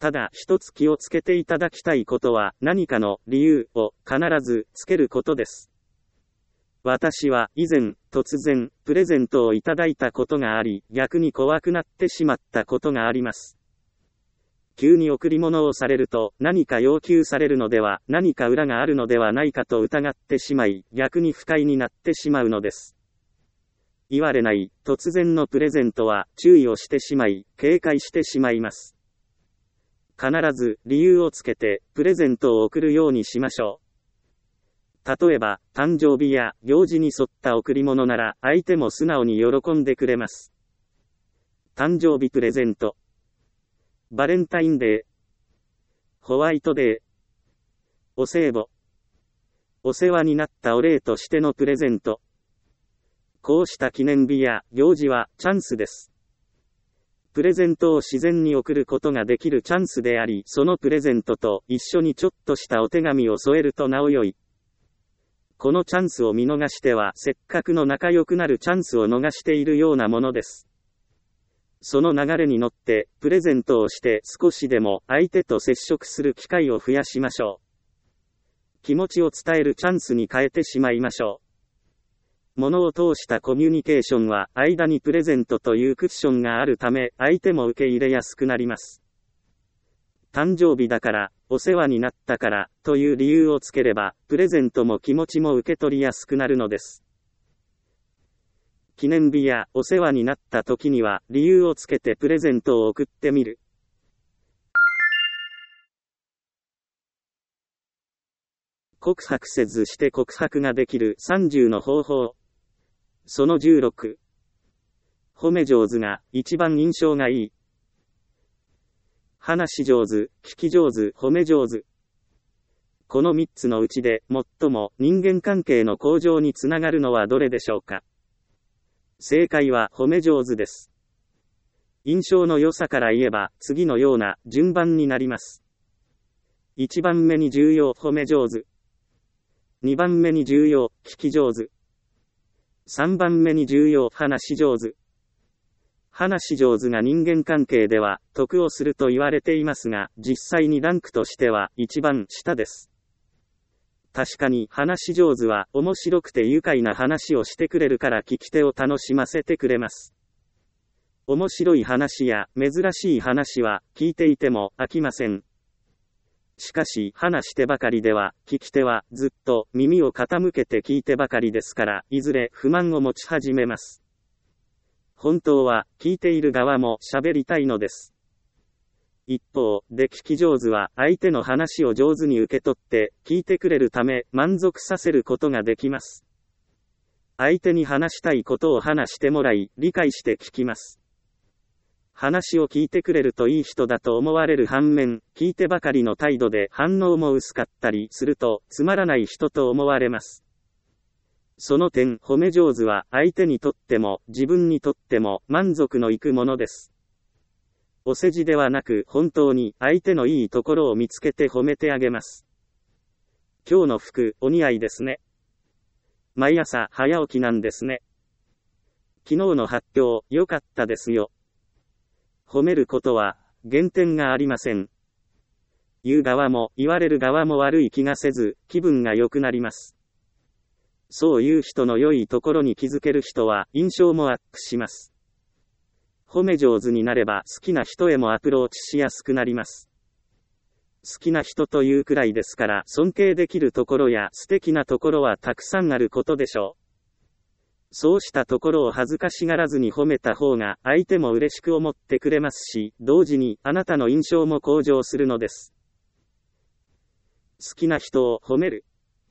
ただ一つ気をつけていただきたいことは何かの理由を必ずつけることです。私は以前突然プレゼントをいただいたことがあり、逆に怖くなってしまったことがあります。急に贈り物をされると何か要求されるのでは、何か裏があるのではないかと疑ってしまい、逆に不快になってしまうのです。言われない突然のプレゼントは注意をしてしまい、警戒してしまいます。必ず理由をつけてプレゼントを贈るようにしましょう。例えば、誕生日や行事に沿った贈り物なら相手も素直に喜んでくれます。誕生日プレゼント、バレンタインデー、ホワイトデー、お歳暮、お世話になったお礼としてのプレゼント。こうした記念日や行事はチャンスです。プレゼントを自然に贈ることができるチャンスであり、そのプレゼントと一緒にちょっとしたお手紙を添えるとなお良い。このチャンスを見逃しては、せっかくの仲良くなるチャンスを逃しているようなものです。その流れに乗って、プレゼントをして少しでも相手と接触する機会を増やしましょう。気持ちを伝えるチャンスに変えてしまいましょう。物を通したコミュニケーションは、間にプレゼントというクッションがあるため、相手も受け入れやすくなります。誕生日だから、お世話になったから、という理由をつければ、プレゼントも気持ちも受け取りやすくなるのです。記念日やお世話になった時には、理由をつけてプレゼントを送ってみる。告白せずして告白ができるさんじゅうの方法。そのじゅうろく。褒め上手が一番印象がいい。話し上手、聞き上手、褒め上手。このみっつのうちで最も人間関係の向上につながるのはどれでしょうか。正解は褒め上手です。印象の良さから言えば次のような順番になります。いちばんめに重要褒め上手。にばんめに重要聞き上手。さんばんめに重要話し上手。話し上手が人間関係では得をすると言われていますが、実際にランクとしては一番下です。確かに話し上手は面白くて愉快な話をしてくれるから聞き手を楽しませてくれます。面白い話や珍しい話は聞いていても飽きません。しかし話してばかりでは聞き手はずっと耳を傾けて聞いてばかりですから、いずれ不満を持ち始めます。本当は聞いている側も喋りたいのです。一方で聞き上手は相手の話を上手に受け取って聞いてくれるため満足させることができます。相手に話したいことを話してもらい理解して聞きます。話を聞いてくれるといい人だと思われる反面、聞いてばかりの態度で反応も薄かったりするとつまらない人と思われます。その点、褒め上手は相手にとっても自分にとっても満足のいくものです。お世辞ではなく本当に相手のいいところを見つけて褒めてあげます。今日の服お似合いですね。毎朝早起きなんですね。昨日の発表良かったですよ。褒めることは減点がありません。言う側も言われる側も悪い気がせず気分が良くなります。そういう人の良いところに気づける人は印象もアップします。褒め上手になれば好きな人へもアプローチしやすくなります。好きな人というくらいですから尊敬できるところや素敵なところはたくさんあることでしょう。そうしたところを恥ずかしがらずに褒めた方が相手も嬉しく思ってくれますし、同時にあなたの印象も向上するのです。好きな人を褒める。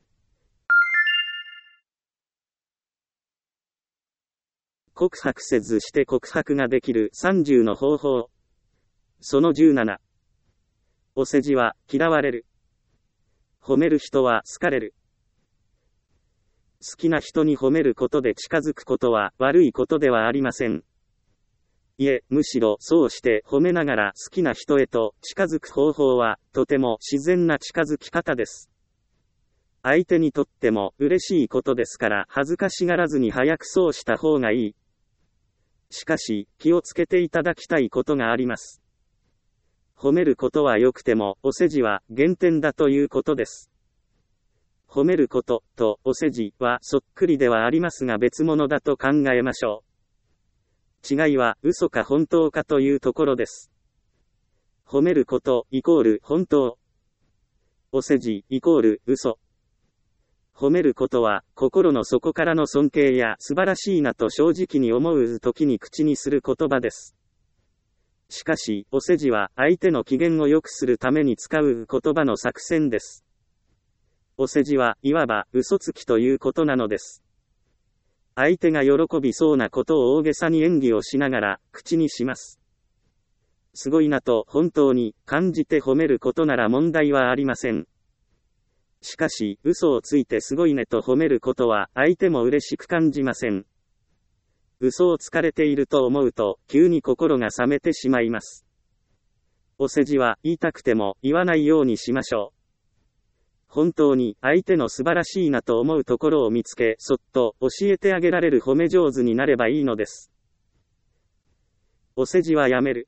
告白せずして告白ができるさんじゅうの方法。そのじゅうなな。お世辞は嫌われる。褒める人は好かれる。好きな人に褒めることで近づくことは悪いことではありません。いえ、むしろそうして褒めながら好きな人へと近づく方法はとても自然な近づき方です。相手にとっても嬉しいことですから恥ずかしがらずに早くそうした方がいい。しかし気をつけていただきたいことがあります。 褒めることは良くても、お世辞は減点だということです。褒めることとお世辞はそっくりではありますが別物だと考えましょう。違いは嘘か本当かというところです。褒めることイコール本当。お世辞イコール嘘。褒めることは心の底からの尊敬や素晴らしいなと正直に思う時に口にする言葉です。しかし、お世辞は相手の機嫌を良くするために使う言葉の作戦です。お世辞はいわば嘘つきということなのです。相手が喜びそうなことを大げさに演技をしながら口にします。すごいなと本当に感じて褒めることなら問題はありません。しかし、嘘をついてすごいねと褒めることは相手も嬉しく感じません。嘘をつかれていると思うと急に心が冷めてしまいます。お世辞は言いたくても言わないようにしましょう。本当に相手の素晴らしいなと思うところを見つけ、そっと教えてあげられる褒め上手になればいいのです。お世辞はやめる。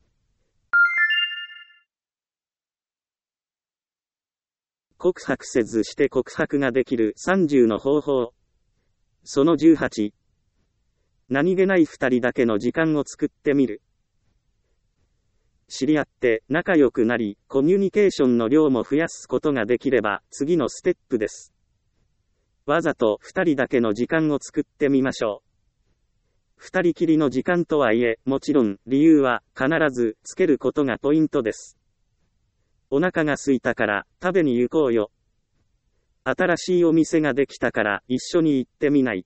告白せずして告白ができるさんじゅうの方法。そのじゅうはち。何気ない二人だけの時間を作ってみる。知り合って仲良くなり、コミュニケーションの量も増やすことができれば次のステップです。わざと二人だけの時間を作ってみましょう。二人きりの時間とはいえ、もちろん理由は必ずつけることがポイントです。お腹が空いたから食べに行こうよ。新しいお店ができたから一緒に行ってみない。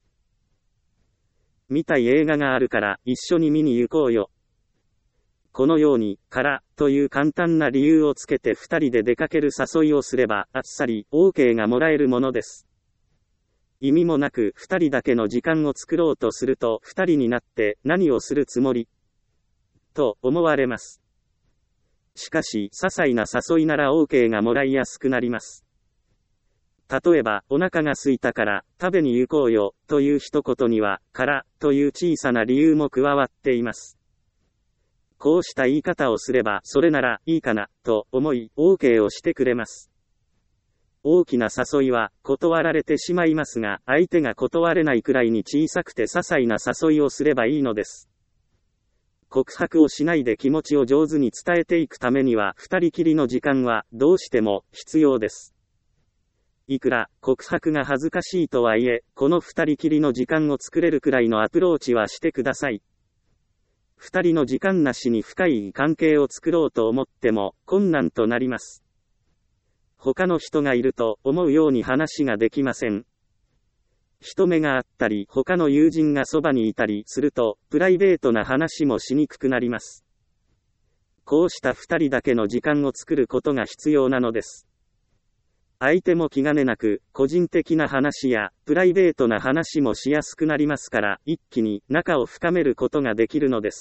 見たい映画があるから一緒に見に行こうよ。このように、からという簡単な理由をつけて二人で出かける誘いをすればあっさり オーケー がもらえるものです。意味もなく二人だけの時間を作ろうとすると二人になって何をするつもりと思われます。しかし、些細な誘いなら オーケー がもらいやすくなります。例えば、お腹が空いたから食べに行こうよという一言には、からという小さな理由も加わっています。こうした言い方をすれば、それならいいかなと思い、オーケー をしてくれます。大きな誘いは断られてしまいますが、相手が断れないくらいに小さくて些細な誘いをすればいいのです。告白をしないで気持ちを上手に伝えていくためには、二人きりの時間はどうしても必要です。いくら告白が恥ずかしいとはいえ、この二人きりの時間を作れるくらいのアプローチはしてください。二人の時間なしに深い関係を作ろうと思っても困難となります。他の人がいると思うように話ができません。人目があったり他の友人がそばにいたりするとプライベートな話もしにくくなります。こうした二人だけの時間を作ることが必要なのです。相手も気兼ねなく個人的な話やプライベートな話もしやすくなりますから一気に仲を深めることができるのです。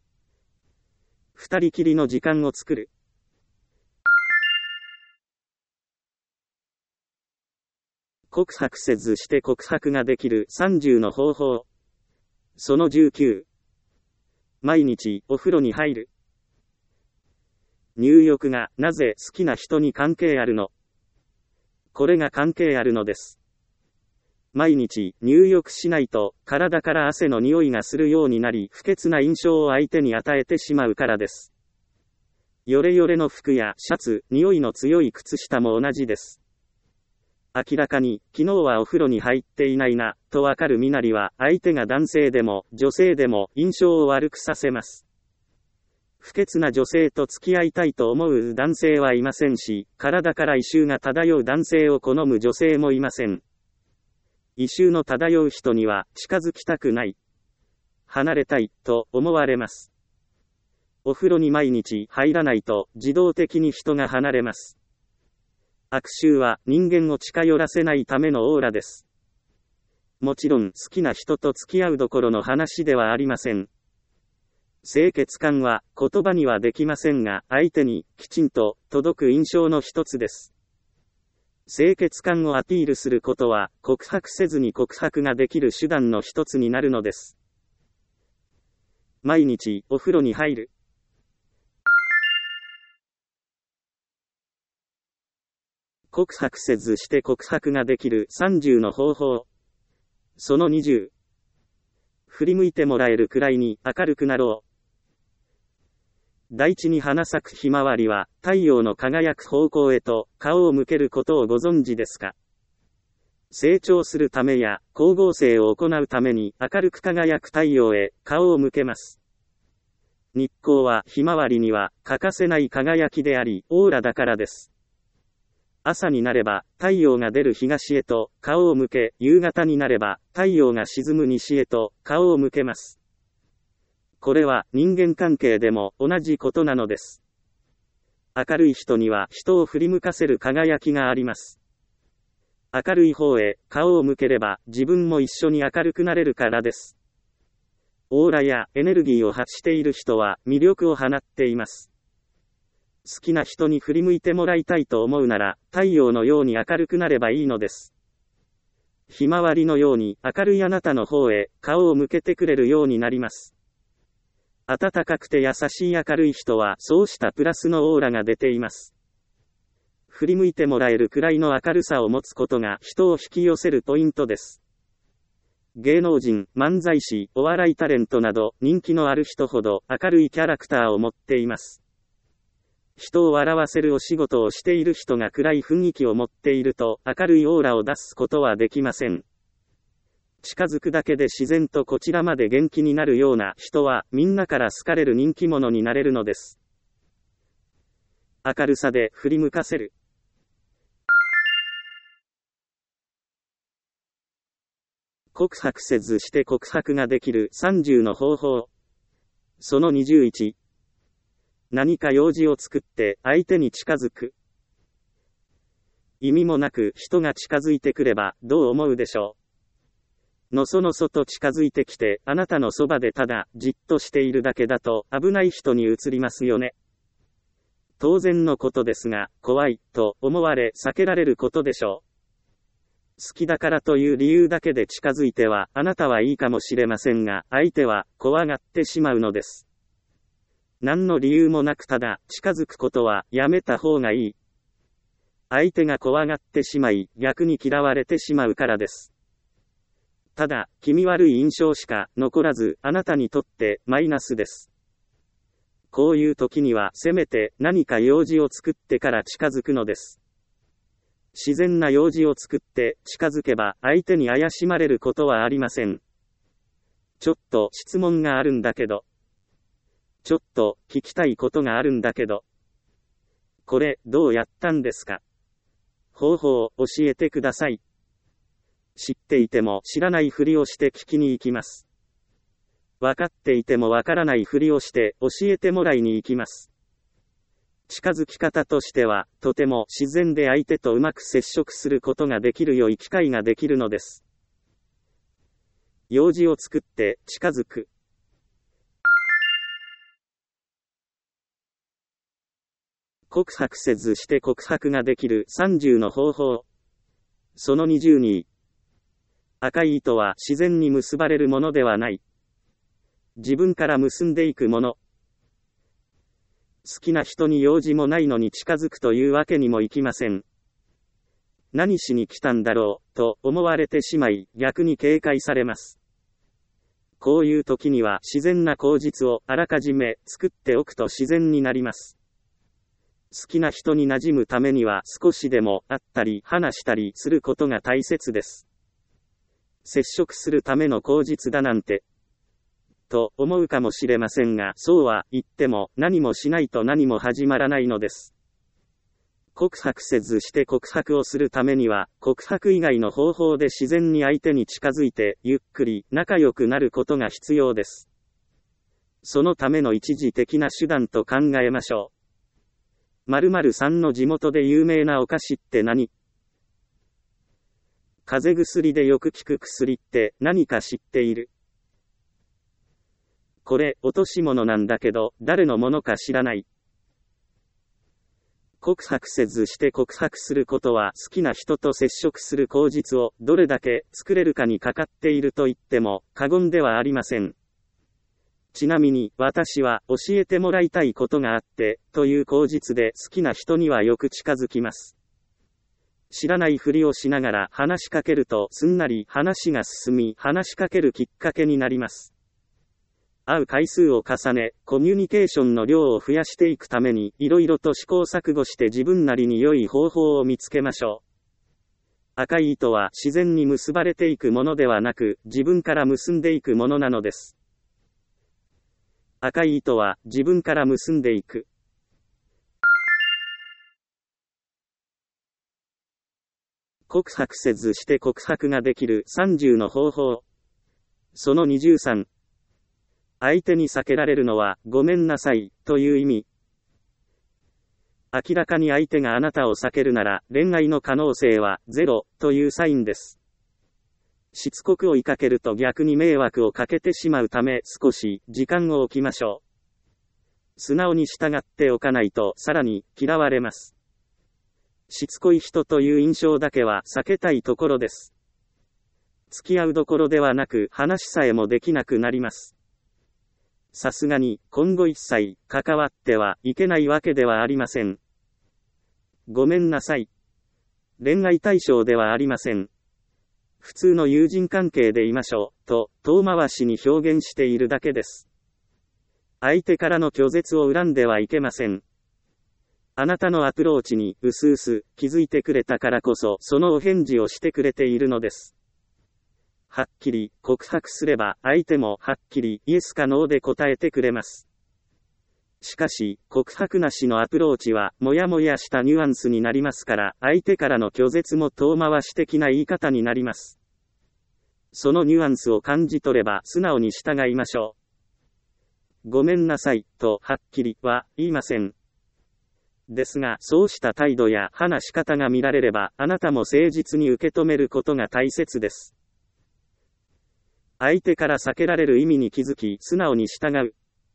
二人きりの時間を作る。告白せずして告白ができるさんじゅうの方法。そのじゅうきゅう。毎日お風呂に入る。入浴がなぜ好きな人に関係あるの？これが関係あるのです。毎日入浴しないと体から汗の匂いがするようになり不潔な印象を相手に与えてしまうからです。ヨレヨレの服やシャツ、匂いの強い靴下も同じです。明らかに昨日はお風呂に入っていないなとわかる身なりは相手が男性でも女性でも印象を悪くさせます。不潔な女性と付き合いたいと思う男性はいませんし、体から異臭が漂う男性を好む女性もいません。異臭の漂う人には近づきたくない、離れたいと思われます。お風呂に毎日入らないと自動的に人が離れます。悪臭は人間を近寄らせないためのオーラです。もちろん好きな人と付き合うどころの話ではありません。清潔感は言葉にはできませんが、相手にきちんと届く印象の一つです。清潔感をアピールすることは、告白せずに告白ができる手段の一つになるのです。毎日お風呂に入る。 告白せずして告白ができるさんじゅうの方法。そのにじゅう。振り向いてもらえるくらいに明るくなろう。大地に花咲くひまわりは太陽の輝く方向へと顔を向けることをご存知ですか？成長するためや光合成を行うために明るく輝く太陽へ顔を向けます。日光はひまわりには欠かせない輝きであり、オーラだからです。朝になれば太陽が出る東へと顔を向け、夕方になれば太陽が沈む西へと顔を向けます。これは人間関係でも同じことなのです。明るい人には人を振り向かせる輝きがあります。明るい方へ顔を向ければ自分も一緒に明るくなれるからです。オーラやエネルギーを発している人は魅力を放っています。好きな人に振り向いてもらいたいと思うなら、太陽のように明るくなればいいのです。ひまわりのように明るいあなたの方へ顔を向けてくれるようになります。温かくて優しい明るい人はそうしたプラスのオーラが出ています。振り向いてもらえるくらいの明るさを持つことが人を引き寄せるポイントです。芸能人、漫才師、お笑いタレントなど人気のある人ほど明るいキャラクターを持っています。人を笑わせるお仕事をしている人が暗い雰囲気を持っていると明るいオーラを出すことはできません。近づくだけで自然とこちらまで元気になるような人はみんなから好かれる人気者になれるのです。明るさで振り向かせる。告白せずして告白ができるさんじゅうの方法。そのにじゅういち。何か用事を作って相手に近づく。意味もなく人が近づいてくればどう思うでしょう。のそのそと近づいてきてあなたのそばでただじっとしているだけだと危ない人に移りますよね。当然のことですが、怖いと思われ避けられることでしょう。好きだからという理由だけで近づいてはあなたはいいかもしれませんが、相手は怖がってしまうのです。何の理由もなくただ近づくことはやめた方がいい。相手が怖がってしまい逆に嫌われてしまうからです。ただ気味悪い印象しか残らずあなたにとってマイナスです。こういう時にはせめて何か用事を作ってから近づくのです。自然な用事を作って近づけば相手に怪しまれることはありません。ちょっと質問があるんだけど。ちょっと聞きたいことがあるんだけど。これどうやったんですか？方法を教えてください。知っていても知らないふりをして聞きに行きます。わかっていてもわからないふりをして教えてもらいに行きます。近づき方としては、とても自然で相手とうまく接触することができる良い機会ができるのです。用事を作って近づく。告白せずして告白ができるさんじゅうの方法。そのにじゅうに。赤い糸は自然に結ばれるものではない。自分から結んでいくもの。好きな人に用事もないのに近づくというわけにもいきません。何しに来たんだろう、と思われてしまい、逆に警戒されます。こういう時には自然な口実をあらかじめ作っておくと自然になります。好きな人に馴染むためには少しでも会ったり話したりすることが大切です。接触するための口実だなんて、と思うかもしれませんが、そうは言っても何もしないと何も始まらないのです。告白せずして告白をするためには、告白以外の方法で自然に相手に近づいて、ゆっくり仲良くなることが必要です。そのための一時的な手段と考えましょう。〇〇さんの地元で有名なお菓子って何？風邪薬でよく効く薬って何か知っている？これ落とし物なんだけど誰のものか知らない。告白せずして告白することは好きな人と接触する口実をどれだけ作れるかにかかっていると言っても過言ではありません。ちなみに私は教えてもらいたいことがあってという口実で好きな人にはよく近づきます。 知らないふりをしながら話しかけるとすんなり話が進み、話しかけるきっかけになります。会う回数を重ね、コミュニケーションの量を増やしていくために、いろいろと試行錯誤して自分なりに良い方法を見つけましょう。赤い糸は自然に結ばれていくものではなく、自分から結んでいくものなのです。赤い糸は自分から結んでいく。告白せずして告白ができるさんじゅうの方法。そのにじゅうさん。相手に避けられるのは、ごめんなさい、という意味。明らかに相手があなたを避けるなら、恋愛の可能性はゼロ、というサインです。しつこく追いかけると逆に迷惑をかけてしまうため、少し時間を置きましょう。素直に従っておかないと、さらに嫌われます。しつこい人という印象だけは避けたいところです。付き合うどころではなく、話さえもできなくなります。さすがに、今後一切、関わってはいけないわけではありません。ごめんなさい。恋愛対象ではありません。普通の友人関係でいましょう、と、遠回しに表現しているだけです。相手からの拒絶を恨んではいけません。あなたのアプローチに、うすうす、気づいてくれたからこそ、そのお返事をしてくれているのです。はっきり、告白すれば、相手も、はっきり、イエスかノーで答えてくれます。しかし、告白なしのアプローチは、もやもやしたニュアンスになりますから、相手からの拒絶も遠回し的な言い方になります。そのニュアンスを感じ取れば、素直に従いましょう。ごめんなさい、と、はっきり、は、言いません。ですが、そうした態度や話し方が見られれば、あなたも誠実に受け止めることが大切です。相手から避けられる意味に気づき、素直に従う。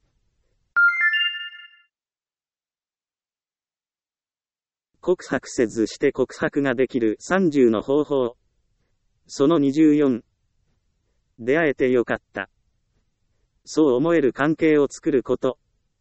告白せずして告白ができるさんじゅうの方法。そのにじゅうよん。出会えてよかった。そう思える関係を作ること。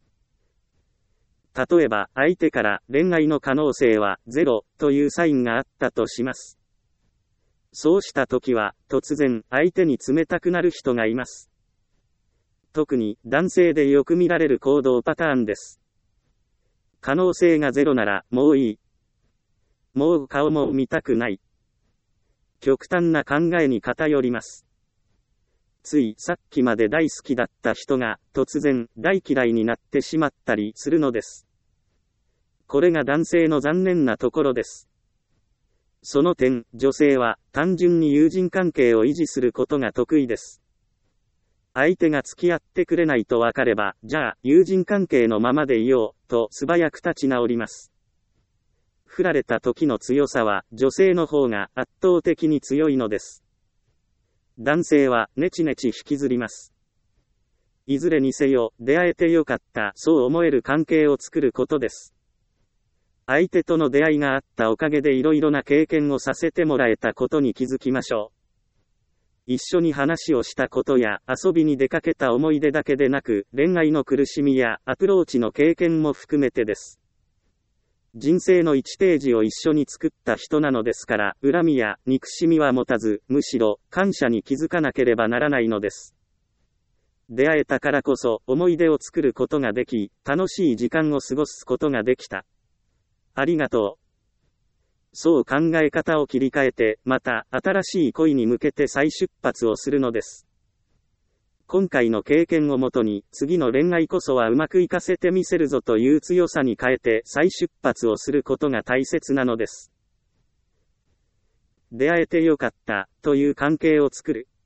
例えば、相手から恋愛の可能性はゼロというサインがあったとします。そうした時は、突然、相手に冷たくなる人がいます。特に、男性でよく見られる行動パターンです。可能性がゼロなら、もういい。もう顔も見たくない。極端な考えに偏ります。ついさっきまで大好きだった人が、突然、大嫌いになってしまったりするのです。これが男性の残念なところです。その点、女性は、単純に友人関係を維持することが得意です。相手が付き合ってくれないと分かれば、じゃあ、友人関係のままでいよう、と素早く立ち直ります。振られた時の強さは、女性の方が圧倒的に強いのです。男性は、ネチネチ引きずります。いずれにせよ、出会えてよかった、そう思える関係を作ることです。相手との出会いがあったおかげでいろいろな経験をさせてもらえたことに気づきましょう。一緒に話をしたことや遊びに出かけた思い出だけでなく、恋愛の苦しみやアプローチの経験も含めてです。人生のいちページを一緒に作った人なのですから、恨みや憎しみは持たず、むしろ感謝に気づかなければならないのです。出会えたからこそ思い出を作ることができ、楽しい時間を過ごすことができた。ありがとう。そう考え方を切り替えて、また新しい恋に向けて再出発をするのです。今回の経験をもとに、次の恋愛こそはうまくいかせてみせるぞという強さに変えて再出発をすることが大切なのです。出会えてよかった、という関係を作る。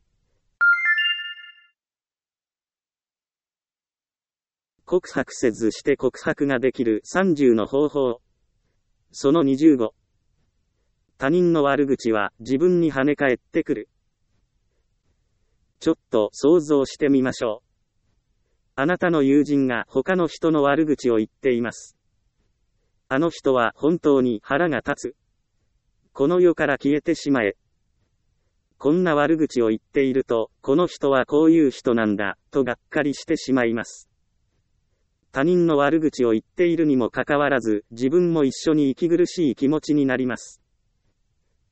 告白せずして告白ができるさんじゅうの方法。そのにじゅうご。他人の悪口は自分に跳ね返ってくる。ちょっと想像してみましょう。あなたの友人が他の人の悪口を言っています。あの人は本当に腹が立つ。この世から消えてしまえ。こんな悪口を言っていると、この人はこういう人なんだ、とがっかりしてしまいます。他人の悪口を言っているにもかかわらず、自分も一緒に息苦しい気持ちになります。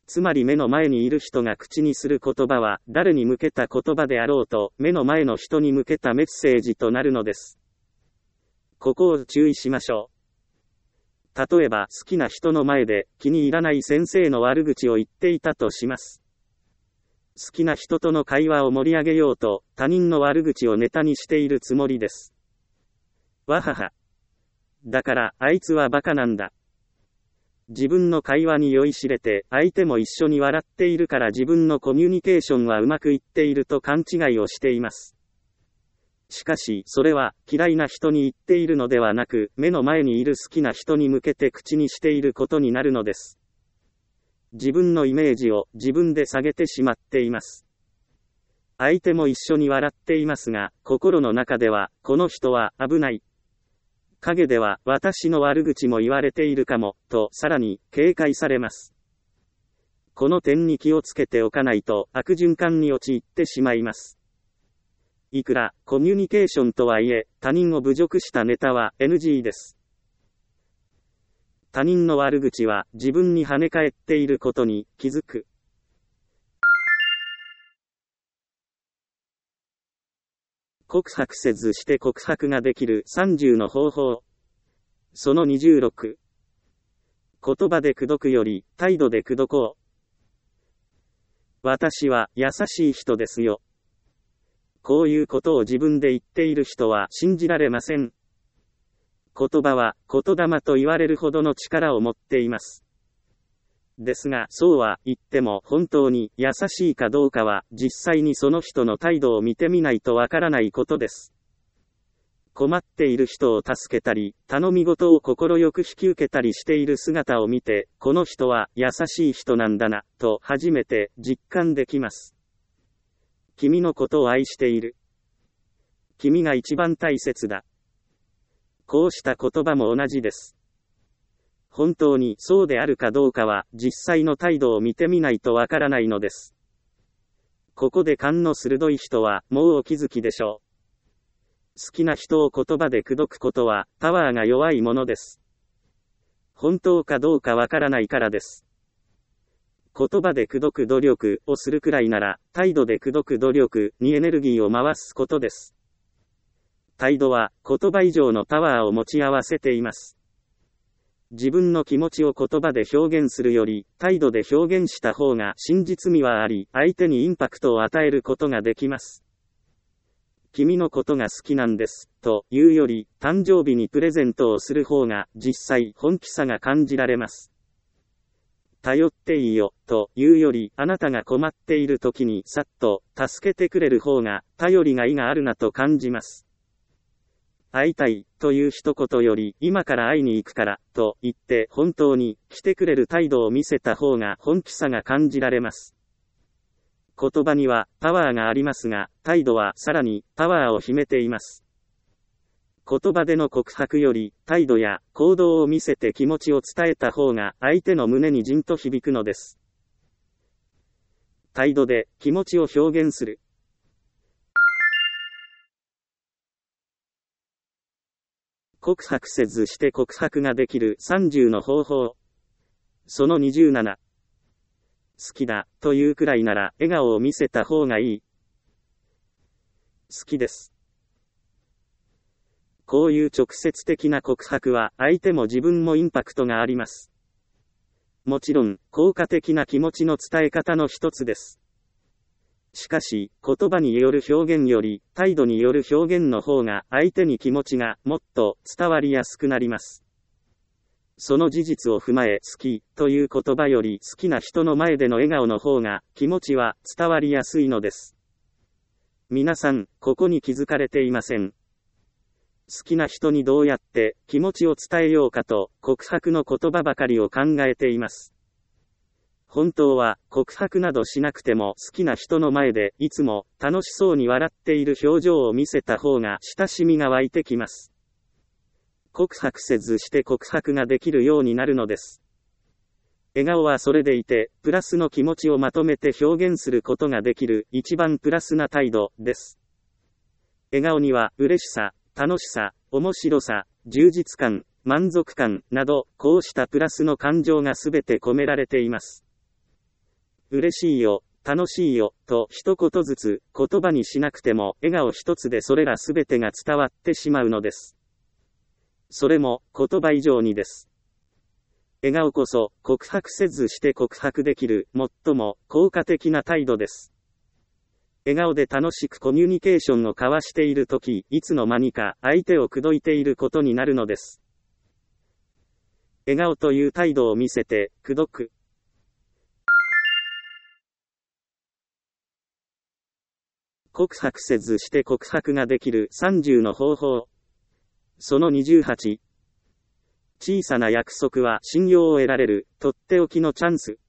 つまり目の前にいる人が口にする言葉は誰に向けた言葉であろうと目の前の人に向けたメッセージとなるのです。ここを注意しましょう。例えば好きな人の前で気に入らない先生の悪口を言っていたとします。好きな人との会話を盛り上げようと他人の悪口をネタにしているつもりです。わはは。だからあいつはバカなんだ。自分の会話に酔いしれて相手も一緒に笑っているから自分のコミュニケーションはうまくいっていると勘違いをしています。しかしそれは嫌いな人に言っているのではなく目の前にいる好きな人に向けて口にしていることになるのです。自分のイメージを自分で下げてしまっています。相手も一緒に笑っていますが心の中ではこの人は危ない。陰では私の悪口も言われているかも、とさらに警戒されます。この点に気をつけておかないと悪循環に陥ってしまいます。いくらコミュニケーションとはいえ、他人を侮辱したネタは エヌジー です。他人の悪口は自分に跳ね返っていることに気づく。告白せずして告白ができるさんじゅうの方法。そのにじゅうろく。言葉で口説くより態度で口説こう。私は優しい人ですよ。こういうことを自分で言っている人は信じられません。言葉は言霊と言われるほどの力を持っています。ですが、そうは言っても本当に優しいかどうかは実際にその人の態度を見てみないとわからないことです。困っている人を助けたり、頼み事を快く引き受けたりしている姿を見て、この人は優しい人なんだな、と初めて実感できます。君のことを愛している。君が一番大切だ。こうした言葉も同じです。本当にそうであるかどうかは実際の態度を見てみないとわからないのです。ここで勘の鋭い人はもうお気づきでしょう。好きな人を言葉で口説くことはパワーが弱いものです。本当かどうかわからないからです。言葉で口説く努力をするくらいなら態度で口説く努力にエネルギーを回すことです。態度は言葉以上のパワーを持ち合わせています。自分の気持ちを言葉で表現するより、態度で表現した方が真実味はあり、相手にインパクトを与えることができます。君のことが好きなんです、というより、誕生日にプレゼントをする方が実際本気さが感じられます。頼っていいよ、というより、あなたが困っている時にさっと助けてくれる方が頼りがいがあるなと感じます。会いたいという一言より今から会いに行くからと言って本当に来てくれる態度を見せた方が本気さが感じられます。言葉にはパワーがありますが態度はさらにパワーを秘めています。言葉での告白より態度や行動を見せて気持ちを伝えた方が相手の胸にじんと響くのです。態度で気持ちを表現する。告白せずして告白ができるさんじゅうの方法。そのにじゅうなな。好きだというくらいなら笑顔を見せた方がいい。好きです。こういう直接的な告白は相手も自分もインパクトがあります。もちろん効果的な気持ちの伝え方の一つです。しかし、言葉による表現より、態度による表現の方が、相手に気持ちがもっと伝わりやすくなります。その事実を踏まえ、好きという言葉より好きな人の前での笑顔の方が、気持ちは伝わりやすいのです。皆さん、ここに気づかれていません。好きな人にどうやって気持ちを伝えようかと、告白の言葉ばかりを考えています。本当は告白などしなくても好きな人の前でいつも楽しそうに笑っている表情を見せた方が親しみが湧いてきます。告白せずして告白ができるようになるのです。笑顔はそれでいて、プラスの気持ちをまとめて表現することができる一番プラスな態度です。笑顔には嬉しさ、楽しさ、面白さ、充実感、満足感など、こうしたプラスの感情がすべて込められています。 嬉しいよ、楽しいよ、と一言ずつ言葉にしなくても笑顔一つでそれらすべてが伝わってしまうのです。それも言葉以上にです。笑顔こそ告白せずして告白できる最も効果的な態度です。笑顔で楽しくコミュニケーションを交わしているとき、いつの間にか相手を口説いていることになるのです。笑顔という態度を見せて、口説く。告白せずして告白ができるさんじゅうの方法。そのにじゅうはち。小さな約束は信用を得られる、とっておきのチャンス。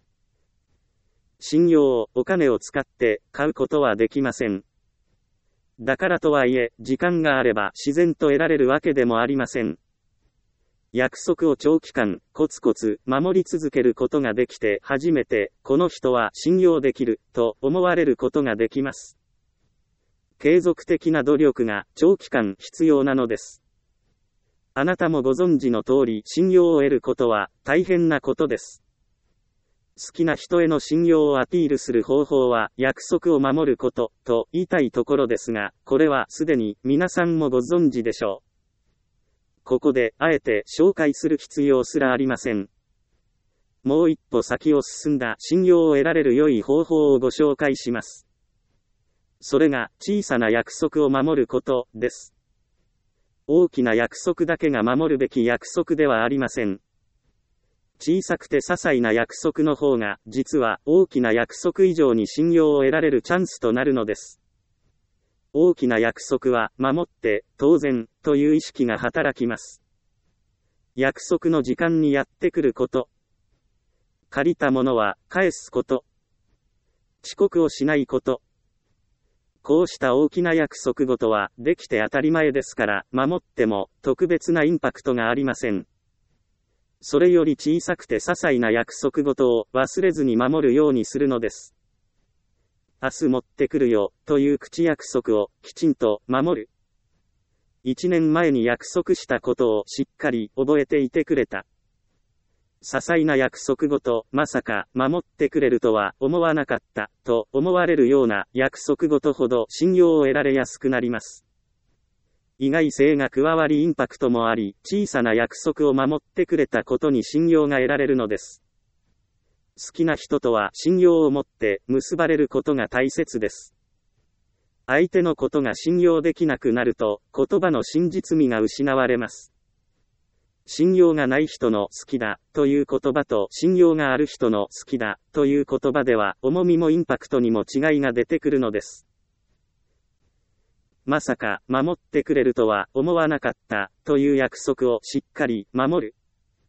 信用をお金を使って買うことはできません。だからとはいえ、時間があれば自然と得られるわけでもありません。約束を長期間、コツコツ守り続けることができて初めて、この人は信用できる、と思われることができます。継続的な努力が長期間必要なのです。あなたもご存知の通り、信用を得ることは大変なことです。好きな人への信用をアピールする方法は約束を守ること、と言いたいところですが、これはすでに皆さんもご存知でしょう。ここであえて紹介する必要すらありません。もう一歩先を進んだ信用を得られる良い方法をご紹介します。それが小さな約束を守ることです。大きな約束だけが守るべき約束ではありません。小さくて些細な約束の方が、実は大きな約束以上に信用を得られるチャンスとなるのです。大きな約束は、守って、当然、という意識が働きます。約束の時間にやってくること。借りたものは、返すこと。遅刻をしないこと。こうした大きな約束ごとは、できて当たり前ですから、守っても、特別なインパクトがありません。それより小さくて些細な約束ごとを忘れずに守るようにするのです。明日持ってくるよ、という口約束をきちんと守る。一年前に約束したことをしっかり覚えていてくれた。些細な約束ごと、まさか守ってくれるとは思わなかった、と思われるような約束ごとほど信用を得られやすくなります。意外性が加わりインパクトもあり、小さな約束を守ってくれたことに信用が得られるのです。好きな人とは信用を持って結ばれることが大切です。相手のことが信用できなくなると、言葉の真実味が失われます。信用がない人の好きだという言葉と信用がある人の好きだという言葉では重みもインパクトにも違いが出てくるのです。まさか守ってくれるとは思わなかったという約束をしっかり守る。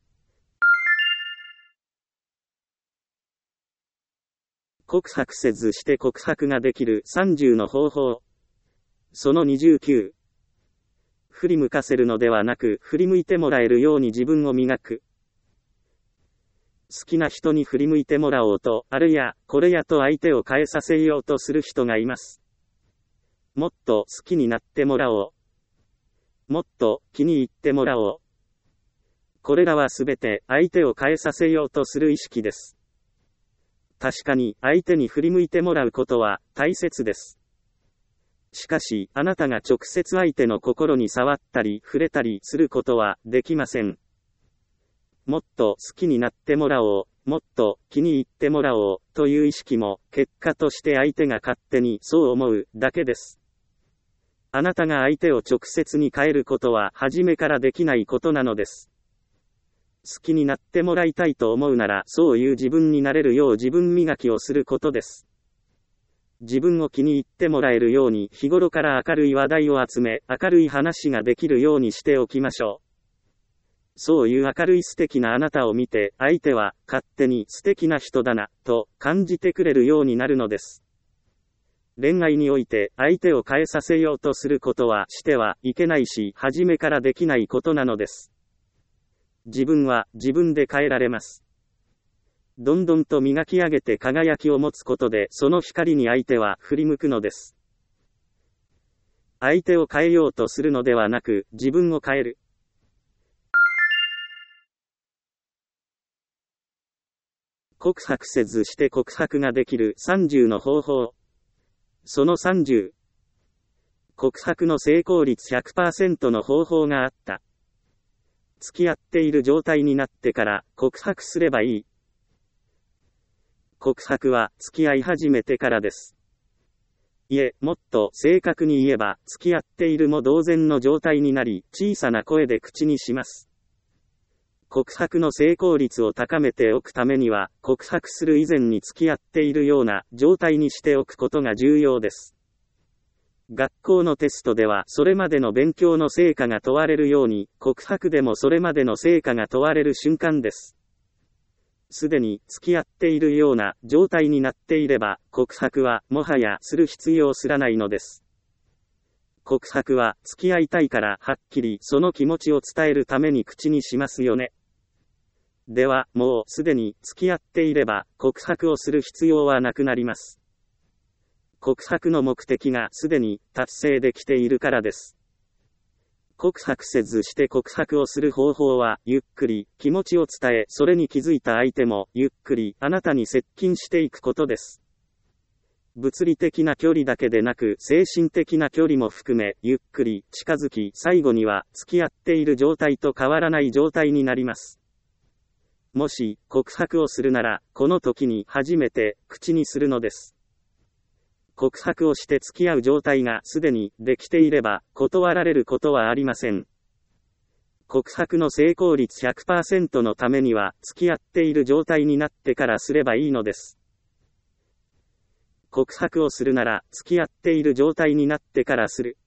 告白せずして告白ができるさんじゅうの方法。そのにじゅうきゅう。振り向かせるのではなく振り向いてもらえるように自分を磨く。好きな人に振り向いてもらおうと、あれやこれやと相手を変えさせようとする人がいます。もっと好きになってもらおう。もっと気に入ってもらおう。これらはすべて相手を変えさせようとする意識です。確かに相手に振り向いてもらうことは大切です。しかし、あなたが直接相手の心に触ったり触れたりすることはできません。もっと好きになってもらおう、もっと気に入ってもらおうという意識も結果として相手が勝手にそう思うだけです。あなたが相手を直接に変えることは初めからできないことなのです。好きになってもらいたいと思うならそういう自分になれるよう自分磨きをすることです。自分を気に入ってもらえるように日頃から明るい話題を集め明るい話ができるようにしておきましょう。そういう明るい素敵なあなたを見て相手は勝手に素敵な人だなと感じてくれるようになるのです。恋愛において相手を変えさせようとすることはしてはいけないし初めからできないことなのです。自分は自分で変えられます。どんどんと磨き上げて輝きを持つことでその光に相手は振り向くのです。相手を変えようとするのではなく自分を変える。 告白せずして告白ができるさんじゅうの方法。そのさんじゅう。告白の成功率 ひゃくパーセント の方法があった。付き合っている状態になってから告白すればいい。告白は付き合い始めてからです。いえ、もっと正確に言えば、付き合っているも同然の状態になり、小さな声で口にします。告白の成功率を高めておくためには、告白する以前に付き合っているような状態にしておくことが重要です。学校のテストではそれまでの勉強の成果が問われるように、告白でもそれまでの成果が問われる瞬間です。すでに付き合っているような状態になっていれば、告白はもはやする必要すらないのです。告白は付き合いたいからはっきりその気持ちを伝えるために口にしますよね。では、もうすでに付き合っていれば告白をする必要はなくなります。告白の目的がすでに達成できているからです。告白せずして告白をする方法は、ゆっくり気持ちを伝え、それに気づいた相手もゆっくりあなたに接近していくことです。物理的な距離だけでなく精神的な距離も含め、ゆっくり近づき、最後には付き合っている状態と変わらない状態になります。もし告白をするなら、この時に初めて口にするのです。告白をして付き合う状態がすでにできていれば、断られることはありません。告白の成功率 ひゃくパーセント のためには、付き合っている状態になってからすればいいのです。告白をするなら、付き合っている状態になってからする。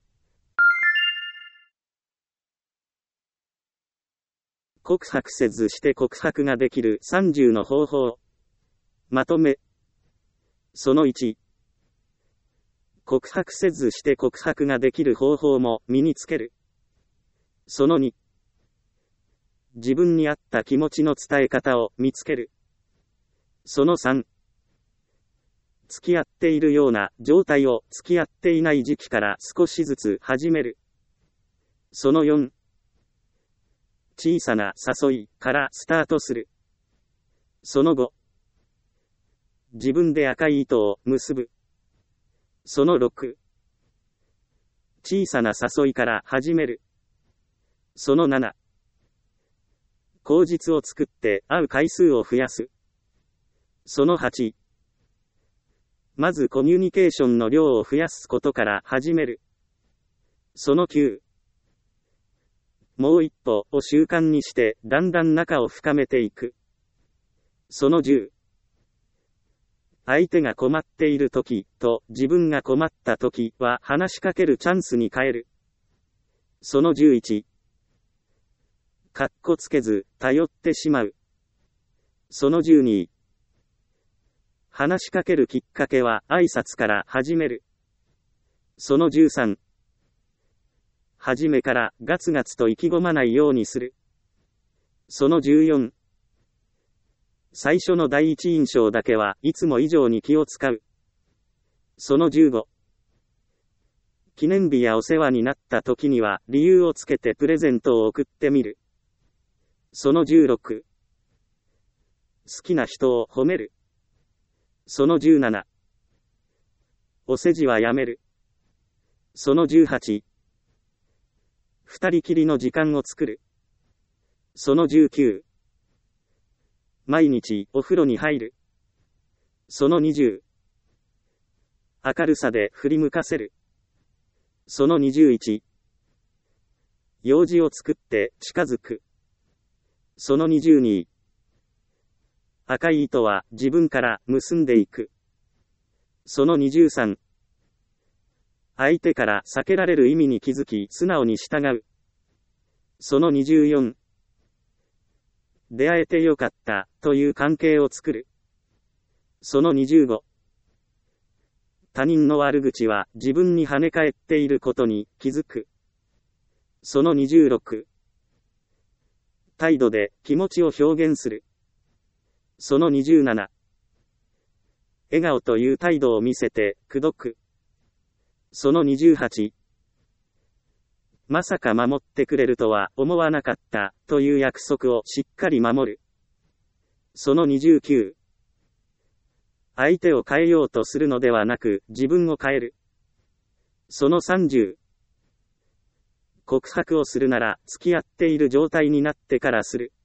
告白せずして告白ができるさんじゅうの方法。まとめ。そのいち。告白せずして告白ができる方法も身につける。そのに。自分に合った気持ちの伝え方を見つける。そのさん。付き合っているような状態を付き合っていない時期から少しずつ始める。そのよん。小さな誘いからスタートする。そのご。自分で赤い糸を結ぶ。そのろく。小さな誘いから始める。そのなな。口実を作って会う回数を増やす。そのはち。まずコミュニケーションの量を増やすことから始める。そのきゅう。もう一歩を習慣にしてだんだん仲を深めていく。そのじゅう。相手が困っている時と自分が困った時は話しかけるチャンスに変える。そのじゅういち。かっこつけず頼ってしまう。そのじゅうに。話しかけるきっかけは挨拶から始める。そのじゅうさん。はじめからガツガツと意気込まないようにする。そのじゅうよん。最初の第一印象だけはいつも以上に気を使う。そのじゅうご。記念日やお世話になった時には理由をつけてプレゼントを送ってみる。そのじゅうろく。好きな人を褒める。そのじゅうなな。お世辞はやめる。そのじゅうはち。二人きりの時間を作る。そのじゅうきゅう。毎日お風呂に入る。そのにじゅう。明るさで振り向かせる。そのにじゅういち。用事を作って近づく。そのにじゅうに。赤い糸は自分から結んでいく。そのにじゅうさん。相手から避けられる意味に気づき素直に従う。そのにじゅうよん。出会えてよかったという関係を作る。そのにじゅうご。他人の悪口は自分に跳ね返っていることに気づく。そのにじゅうろく。態度で気持ちを表現する。そのにじゅうなな。笑顔という態度を見せて口説く。そのにじゅうはち。まさか守ってくれるとは思わなかったという約束をしっかり守る。 そのにじゅうきゅう。相手を変えようとするのではなく、自分を変える。そのさんじゅう。告白をするなら、付き合っている状態になってからする。